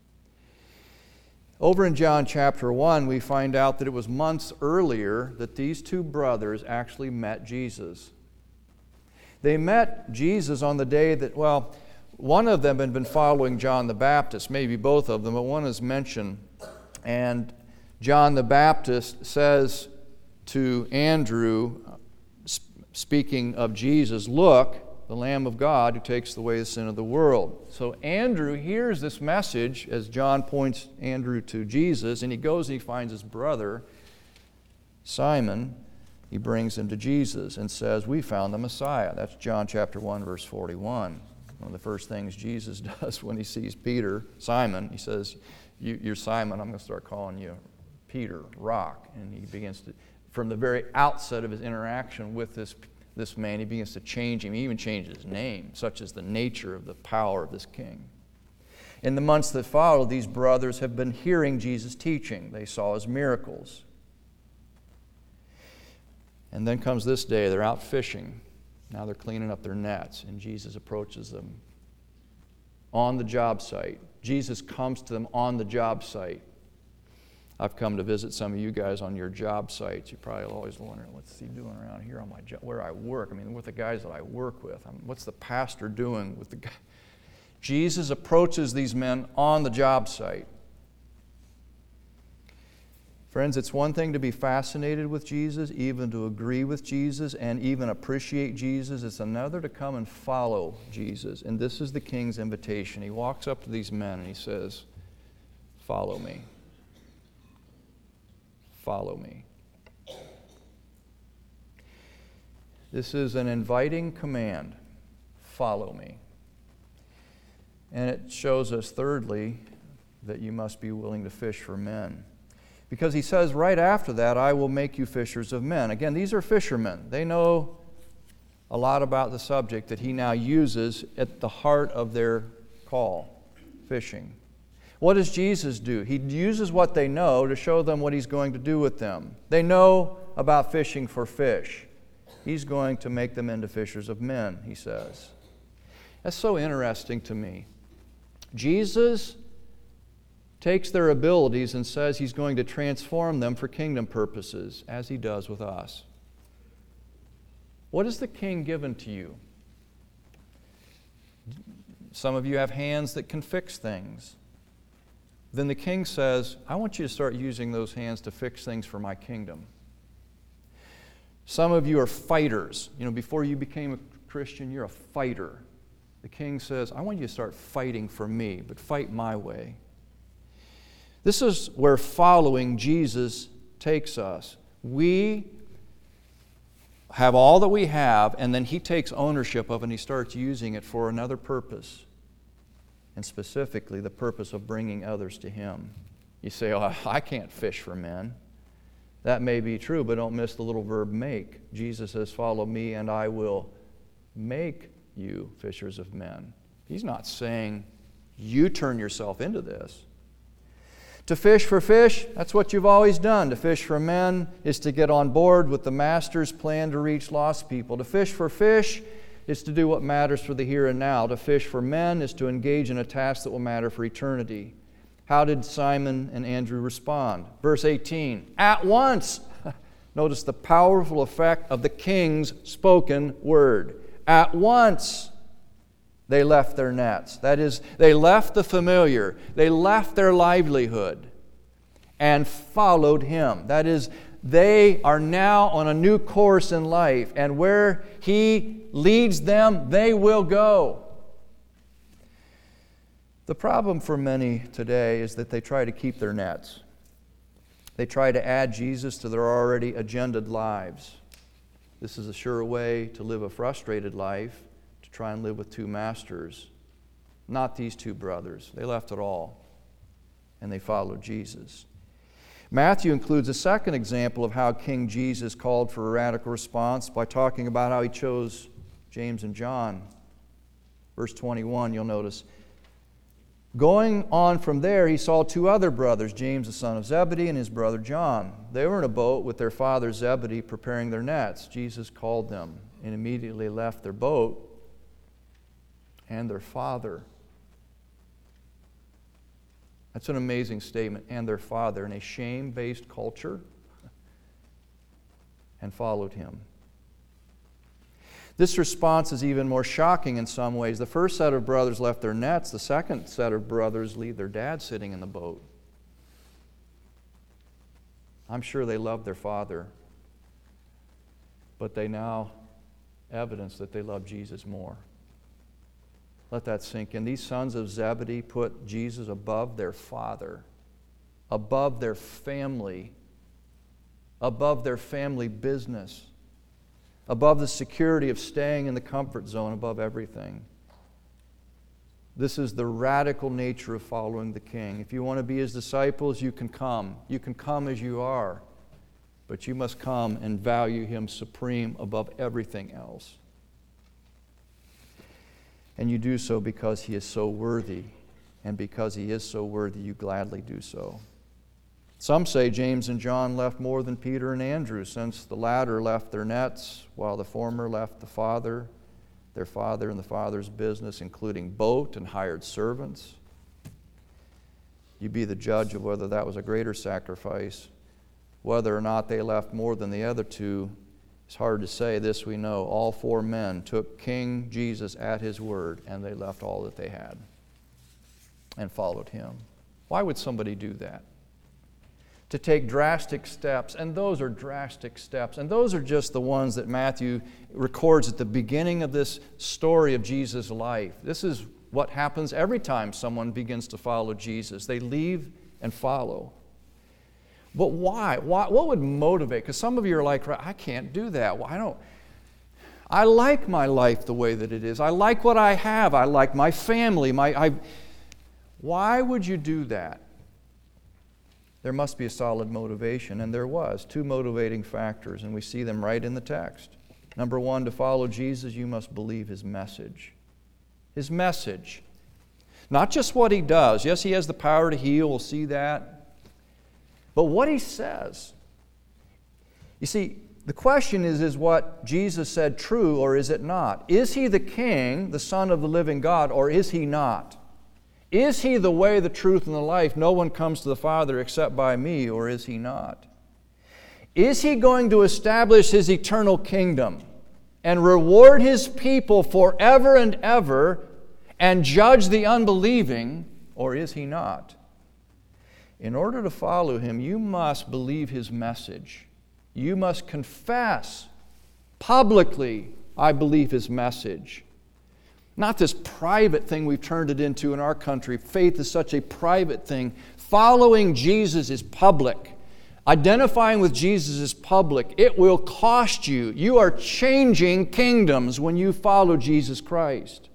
Over in John chapter one, we find out that it was months earlier that these two brothers actually met Jesus. They met Jesus on the day that, well, one of them had been following John the Baptist, maybe both of them, but one is mentioned. And John the Baptist says to Andrew, speaking of Jesus, "Look, the Lamb of God who takes away the sin of the world." So Andrew hears this message as John points Andrew to Jesus, and he goes and he finds his brother, Simon. He brings him to Jesus and says, "We found the Messiah." That's John chapter one, verse forty-one. One of the first things Jesus does when he sees Peter, Simon, he says, you, you're Simon, I'm going to start calling you Peter, Rock. And he begins to, from the very outset of his interaction with this This man, he begins to change him. He even changes his name, such as the nature of the power of this king. In the months that followed, these brothers have been hearing Jesus' teaching. They saw his miracles. And then comes this day, they're out fishing. Now they're cleaning up their nets, and Jesus approaches them on the job site. Jesus comes to them on the job site. I've come to visit some of you guys on your job sites. You're probably always wondering, what's he doing around here on my job, where I work? I mean, with the guys that I work with. I mean, what's the pastor doing with the guy? Jesus approaches these men on the job site. Friends, it's one thing to be fascinated with Jesus, even to agree with Jesus, and even appreciate Jesus. It's another to come and follow Jesus. And this is the King's invitation. He walks up to these men and he says, "Follow me. Follow me." This is an inviting command. Follow me. And it shows us, thirdly, that you must be willing to fish for men. Because he says right after that, "I will make you fishers of men." Again, these are fishermen. They know a lot about the subject that he now uses at the heart of their call, fishing. What does Jesus do? He uses what they know to show them what he's going to do with them. They know about fishing for fish. He's going to make them into fishers of men, he says. That's so interesting to me. Jesus takes their abilities and says he's going to transform them for kingdom purposes, as he does with us. What has the king given to you? Some of you have hands that can fix things. Then the king says, I want you to start using those hands to fix things for my kingdom. Some of you are fighters. You know, before you became a Christian, you're a fighter. The king says, I want you to start fighting for me, but fight my way. This is where following Jesus takes us. We have all that we have, and then he takes ownership of it and he starts using it for another purpose. And specifically, the purpose of bringing others to him. You say, oh, I can't fish for men. That may be true, but don't miss the little verb make. Jesus says, follow me and I will make you fishers of men. He's not saying you turn yourself into this. To fish for fish, that's what you've always done. To fish for men is to get on board with the Master's plan to reach lost people. To fish for fish is to do what matters for the here and now. To fish for men is to engage in a task that will matter for eternity. How did Simon and Andrew respond? Verse eighteen, at once. Notice the powerful effect of the king's spoken word. At once they left their nets. That is, they left the familiar. They left their livelihood and followed him. That is, they are now on a new course in life, and where he leads them, they will go. The problem for many today is that they try to keep their nets. They try to add Jesus to their already agendaed lives. This is a sure way to live a frustrated life, to try and live with two masters. Not these two brothers. They left it all, and they followed Jesus. Matthew includes a second example of how King Jesus called for a radical response by talking about how he chose James and John. Verse twenty-one, you'll notice, going on from there, he saw two other brothers, James the son of Zebedee and his brother John. They were in a boat with their father Zebedee preparing their nets. Jesus called them and immediately left their boat and their father. That's an amazing statement. And their father in a shame-based culture, and followed him. This response is even more shocking in some ways. The first set of brothers left their nets. The second set of brothers leave their dad sitting in the boat. I'm sure they loved their father, but they now evidence that they love Jesus more. Let that sink in. These sons of Zebedee put Jesus above their father, above their family, above their family business, above the security of staying in the comfort zone, above everything. This is the radical nature of following the King. If you want to be his disciples, you can come. You can come as you are, but you must come and value him supreme above everything else. And you do so because he is so worthy, and because he is so worthy, you gladly do so. Some say James and John left more than Peter and Andrew, since the latter left their nets, while the former left the father, their father and the father's business, including boat and hired servants. You be the judge of whether that was a greater sacrifice. Whether or not they left more than the other two, it's hard to say. This we know. All four men took King Jesus at his word, and they left all that they had and followed him. Why would somebody do that? To take drastic steps, and those are drastic steps, and those are just the ones that Matthew records at the beginning of this story of Jesus' life. This is what happens every time someone begins to follow Jesus. They leave and follow. But why? Why? What would motivate? Because some of you are like, I can't do that. Well, I don't. I like my life the way that it is. I like what I have. I like my family. My. I, why would you do that? There must be a solid motivation, and there was two motivating factors, and we see them right in the text. Number one, to follow Jesus, you must believe His message. His message. Not just what He does. Yes, He has the power to heal, we'll see that. But what He says. You see, the question is, is what Jesus said true or is it not? Is He the King, the Son of the living God, or is He not? Is He the way, the truth, and the life? No one comes to the Father except by me, or is He not? Is He going to establish His eternal kingdom and reward His people forever and ever and judge the unbelieving, or is He not? In order to follow Him, you must believe His message. You must confess publicly, I believe His message. Not this private thing we've turned it into in our country. Faith is such a private thing. Following Jesus is public. Identifying with Jesus is public. It will cost you. You are changing kingdoms when you follow Jesus Christ.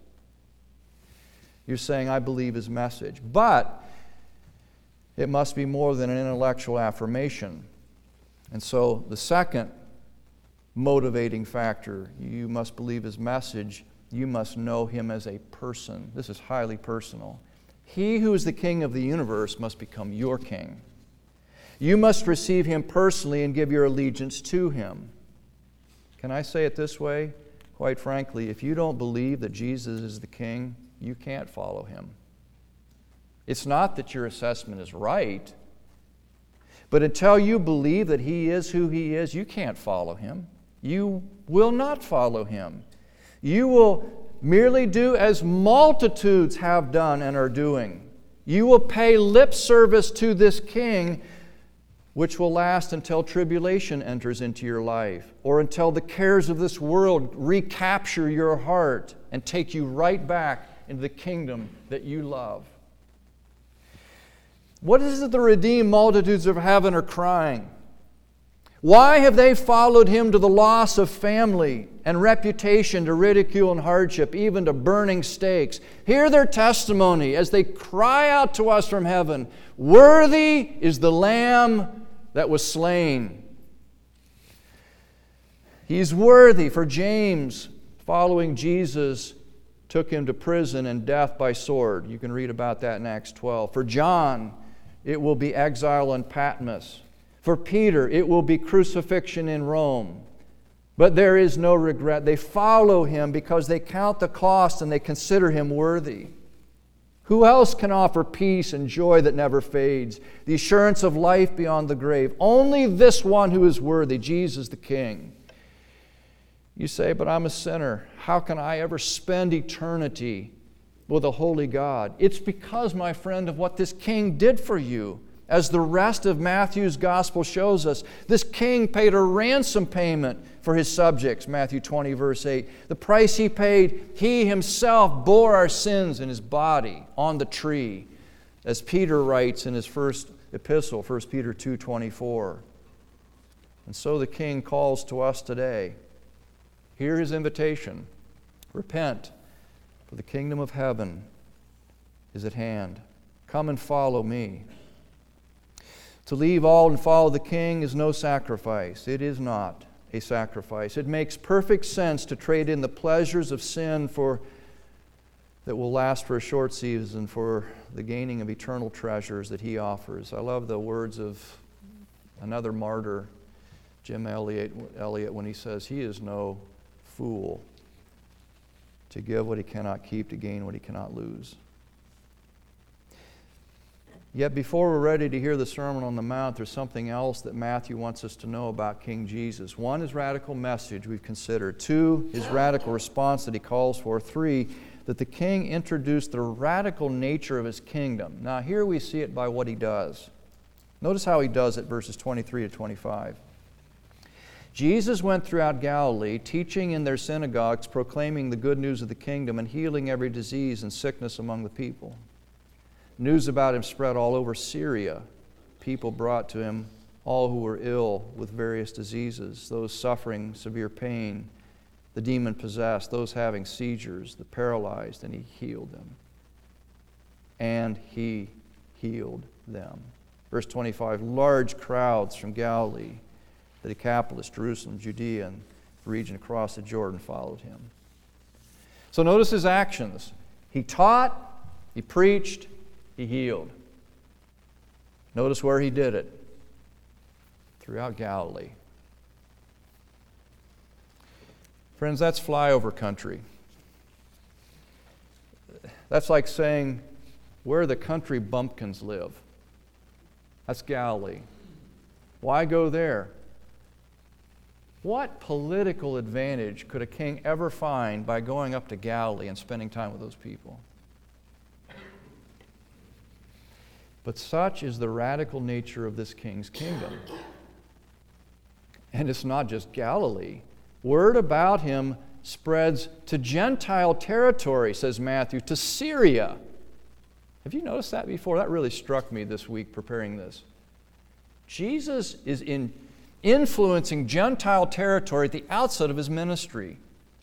You're saying, I believe His message. But it must be more than an intellectual affirmation. And so the second motivating factor, you must believe His message. You must know Him as a person. This is highly personal. He who is the King of the universe must become your king. You must receive Him personally and give your allegiance to Him. Can I say it this way? Quite frankly, if you don't believe that Jesus is the King, you can't follow Him. It's not that your assessment is right, but until you believe that He is who He is, you can't follow Him. You will not follow Him. You will merely do as multitudes have done and are doing. You will pay lip service to this King, which will last until tribulation enters into your life, or until the cares of this world recapture your heart and take you right back into the kingdom that you love. What is it the redeemed multitudes of heaven are crying? Why have they followed Him to the loss of family and reputation, to ridicule and hardship, even to burning stakes? Hear their testimony as they cry out to us from heaven, worthy is the Lamb that was slain. He's worthy. For James, following Jesus, took him to prison and death by sword. You can read about that in Acts twelve. For John, it will be exile in Patmos. For Peter, it will be crucifixion in Rome. But there is no regret. They follow Him because they count the cost and they consider Him worthy. Who else can offer peace and joy that never fades, the assurance of life beyond the grave? Only this one who is worthy, Jesus the King. You say, but I'm a sinner. How can I ever spend eternity with a holy God? It's because, my friend, of what this King did for you. As the rest of Matthew's gospel shows us, this King paid a ransom payment for His subjects, Matthew twenty, verse eight. The price He paid, He Himself bore our sins in His body on the tree, as Peter writes in his first epistle, First Peter two twenty-four. And so the King calls to us today. Hear His invitation. Repent, for the kingdom of heaven is at hand. Come and follow me. To leave all and follow the King is no sacrifice. It is not a sacrifice. It makes perfect sense to trade in the pleasures of sin for that will last for a short season for the gaining of eternal treasures that He offers. I love the words of another martyr, Jim Elliot, Elliot, when he says, He is no fool to give what he cannot keep, to gain what he cannot lose. Yet before we're ready to hear the Sermon on the Mount, there's something else that Matthew wants us to know about King Jesus. One, His radical message we've considered. Two, His radical response that He calls for. Three, that the King introduced the radical nature of His kingdom. Now here we see it by what He does. Notice how He does it, verses twenty-three to twenty-five. Jesus went throughout Galilee, teaching in their synagogues, proclaiming the good news of the kingdom, and healing every disease and sickness among the people. News about Him spread all over Syria. People brought to Him all who were ill with various diseases, those suffering severe pain, the demon-possessed, those having seizures, the paralyzed, and He healed them. And He healed them. Verse twenty-five, large crowds from Galilee, the Decapolis, Jerusalem, Judea, and region across the Jordan followed him. So notice his actions. He taught, he preached, he healed. Notice where he did it. Throughout Galilee. Friends, that's flyover country. That's like saying where the country bumpkins live. That's Galilee. Why go there? What political advantage could a king ever find by going up to Galilee and spending time with those people? But such is the radical nature of this king's kingdom. And it's not just Galilee. Word about him spreads to Gentile territory, says Matthew, to Syria. Have you noticed that before? That really struck me this week preparing this. Jesus is in influencing Gentile territory at the outset of his ministry.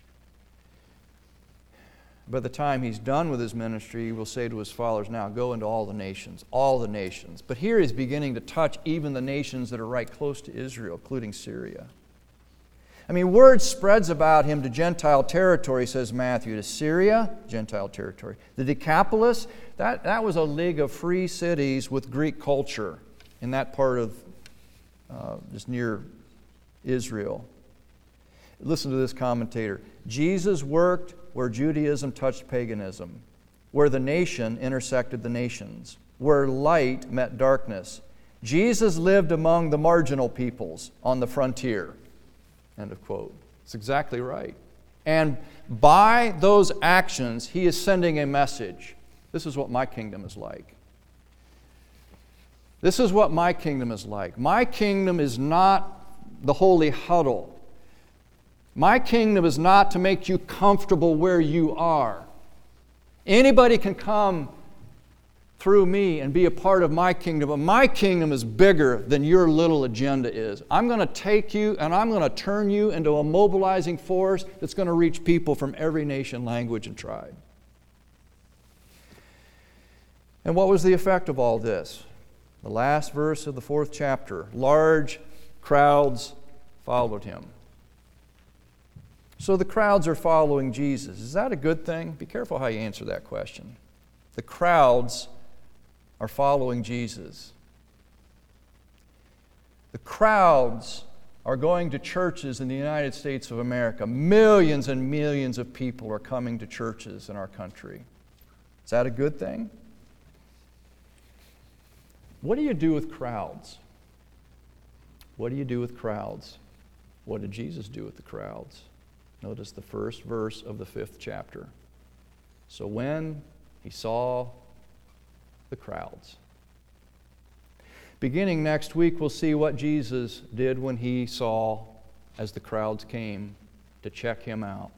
By the time he's done with his ministry, he will say to his followers, now go into all the nations, all the nations. But here he's beginning to touch even the nations that are right close to Israel, including Syria. I mean, word spreads about him to Gentile territory, says Matthew, to Syria, Gentile territory. The Decapolis, that, that was a league of free cities with Greek culture in that part of uh, just near Israel. Listen to this commentator. Jesus worked where Judaism touched paganism, where the nation intersected the nations, where light met darkness. Jesus lived among the marginal peoples on the frontier. End of quote. It's exactly right. And by those actions, he is sending a message. This is what my kingdom is like. This is what my kingdom is like. My kingdom is not the holy huddle. My kingdom is not to make you comfortable where you are. Anybody can come through me and be a part of my kingdom, but my kingdom is bigger than your little agenda is. I'm going to take you and I'm going to turn you into a mobilizing force that's going to reach people from every nation, language, and tribe. And what was the effect of all this? The last verse of the fourth chapter. Large crowds followed him. So the crowds are following Jesus. Is that a good thing? Be careful how you answer that question. The crowds are following Jesus. The crowds are going to churches in the United States of America. Millions and millions of people are coming to churches in our country. Is that a good thing? What do you do with crowds? What do you do with crowds? What did Jesus do with the crowds? Notice the first verse of the fifth chapter. So when he saw the crowds. Beginning next week, we'll see what Jesus did when he saw as the crowds came to check him out.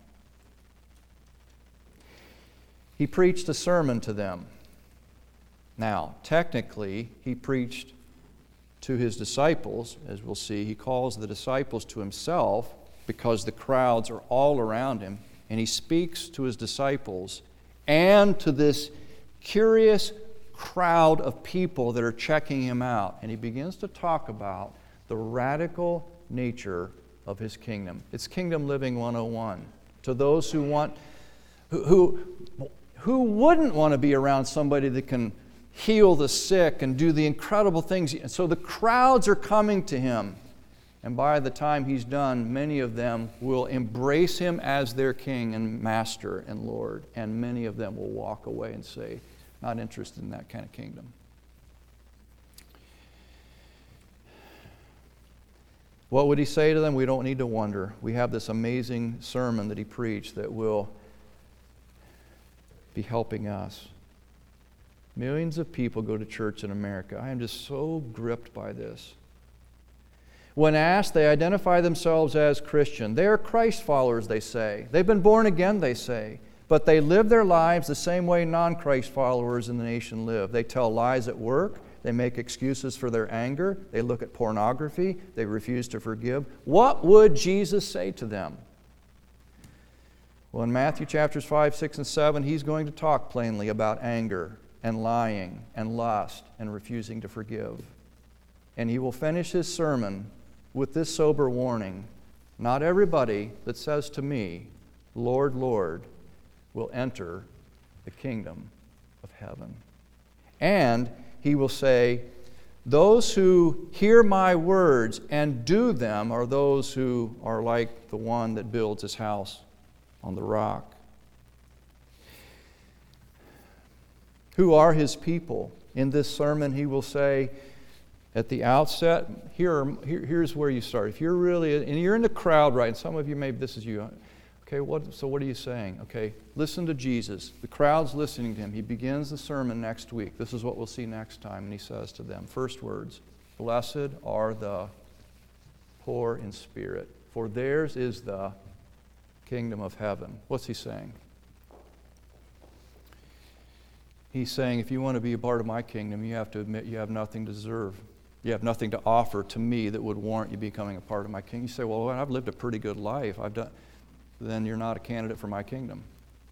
He preached a sermon to them. Now, technically, he preached to his disciples, as we'll see. He calls the disciples to himself because the crowds are all around him, and he speaks to his disciples and to this curious crowd of people that are checking him out. And he begins to talk about the radical nature of his kingdom. It's Kingdom Living one oh one. To those who want, who, who, who wouldn't want to be around somebody that can heal the sick and do the incredible things. And so the crowds are coming to him. And by the time he's done, many of them will embrace him as their king and master and Lord. And many of them will walk away and say, not interested in that kind of kingdom. What would he say to them? We don't need to wonder. We have this amazing sermon that he preached that will be helping us. Millions of people go to church in America. I am just so gripped by this. When asked, they identify themselves as Christian. They are Christ followers, they say. They've been born again, they say. But they live their lives the same way non-Christ followers in the nation live. They tell lies at work. They make excuses for their anger. They look at pornography. They refuse to forgive. What would Jesus say to them? Well, in Matthew chapters five, six, and seven, he's going to talk plainly about anger and lying and lust and refusing to forgive. And he will finish his sermon with this sober warning. Not everybody that says to me, Lord, Lord, will enter the kingdom of heaven. And he will say, those who hear my words and do them are those who are like the one that builds his house on the rock. Who are his people? In this sermon, he will say at the outset, here, here, here's where you start. If you're really, and you're in the crowd, right, and some of you, maybe this is you. Okay, what, so what are you saying? Okay, listen to Jesus. The crowd's listening to him. He begins the sermon next week. This is what we'll see next time. And he says to them, first words, blessed are the poor in spirit, for theirs is the kingdom of heaven. What's he saying? He's saying, if you want to be a part of my kingdom, you have to admit you have nothing to deserve. You have nothing to offer to me that would warrant you becoming a part of my kingdom. You say, well, I've lived a pretty good life. I've done... Then you're not a candidate for my kingdom.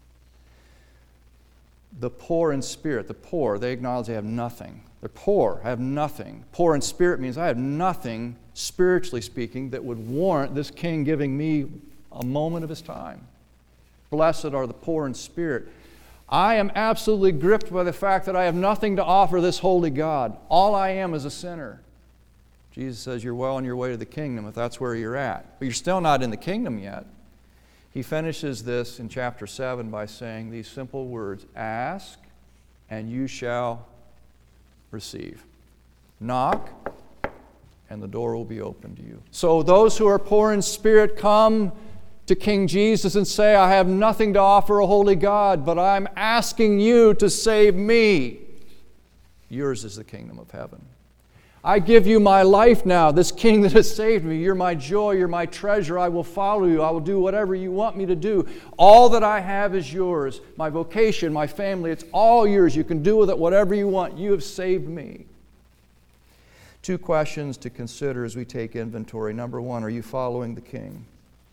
The poor in spirit, the poor, they acknowledge they have nothing. They're poor, I have nothing. Poor in spirit means I have nothing, spiritually speaking, that would warrant this king giving me a moment of his time. Blessed are the poor in spirit. I am absolutely gripped by the fact that I have nothing to offer this holy God. All I am is a sinner. Jesus says you're well on your way to the kingdom if that's where you're at. But you're still not in the kingdom yet. He finishes this in chapter seven by saying these simple words, ask and you shall receive. Knock and the door will be open to you. So those who are poor in spirit come to King Jesus and say, I have nothing to offer a holy God, but I'm asking you to save me. Yours is the kingdom of heaven. I give you my life now, this King that has saved me. You're my joy, you're my treasure. I will follow you. I will do whatever you want me to do. All that I have is yours. My vocation, my family, it's all yours. You can do with it whatever you want. You have saved me. Two questions to consider as we take inventory. Number one, are you following the King?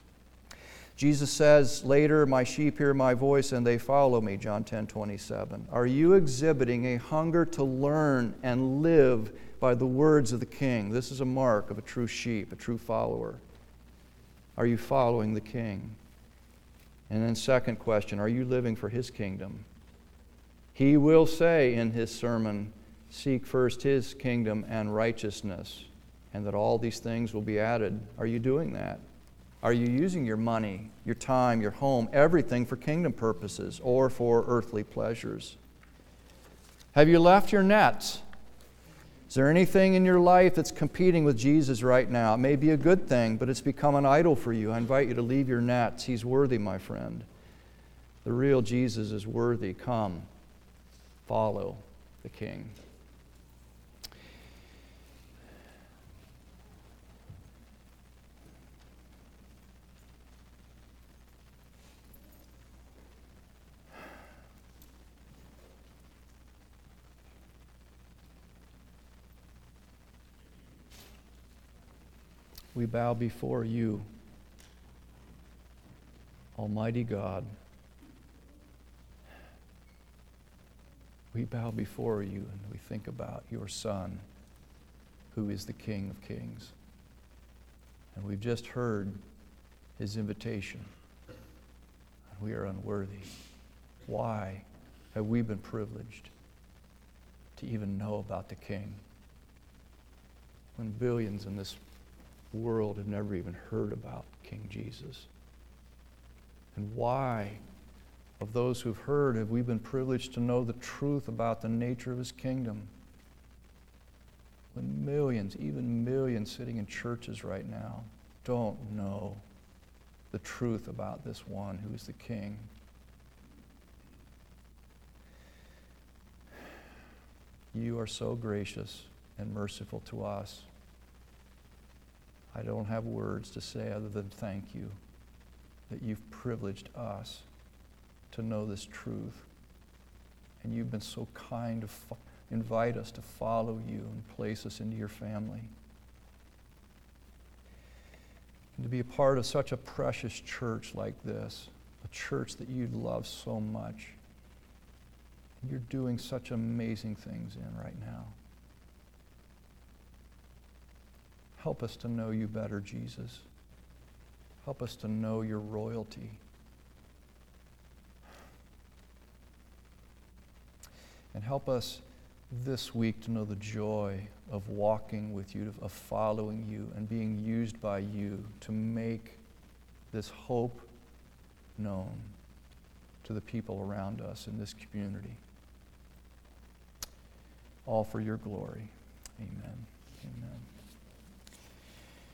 Jesus says later, my sheep hear my voice and they follow me, John ten twenty-seven. Are you exhibiting a hunger to learn and live by the words of the King? This is a mark of a true sheep, a true follower. Are you following the King? And then second question, are you living for His kingdom? He will say in His sermon, seek first His kingdom and righteousness, and that all these things will be added. Are you doing that? Are you using your money, your time, your home, everything for kingdom purposes or for earthly pleasures? Have you left your nets? Is there anything in your life that's competing with Jesus right now? It may be a good thing, but it's become an idol for you. I invite you to leave your nets. He's worthy, my friend. The real Jesus is worthy. Come, follow the King. We bow before you, Almighty God. We bow before you and we think about your Son, who is the King of Kings. And we've just heard His invitation. We are unworthy. Why have we been privileged to even know about the King when billions in this world have never even heard about King Jesus? And why, of those who've heard, have we been privileged to know the truth about the nature of His kingdom? When millions, even millions sitting in churches right now don't know the truth about this one who is the King. You are so gracious and merciful to us. I don't have words to say other than thank you that you've privileged us to know this truth. And you've been so kind to fo- invite us to follow you and place us into your family. And to be a part of such a precious church like this, a church that you love so much. And you're doing such amazing things in right now. Help us to know you better, Jesus. Help us to know your royalty. And help us this week to know the joy of walking with you, of following you, and being used by you to make this hope known to the people around us in this community. All for your glory. Amen. Amen.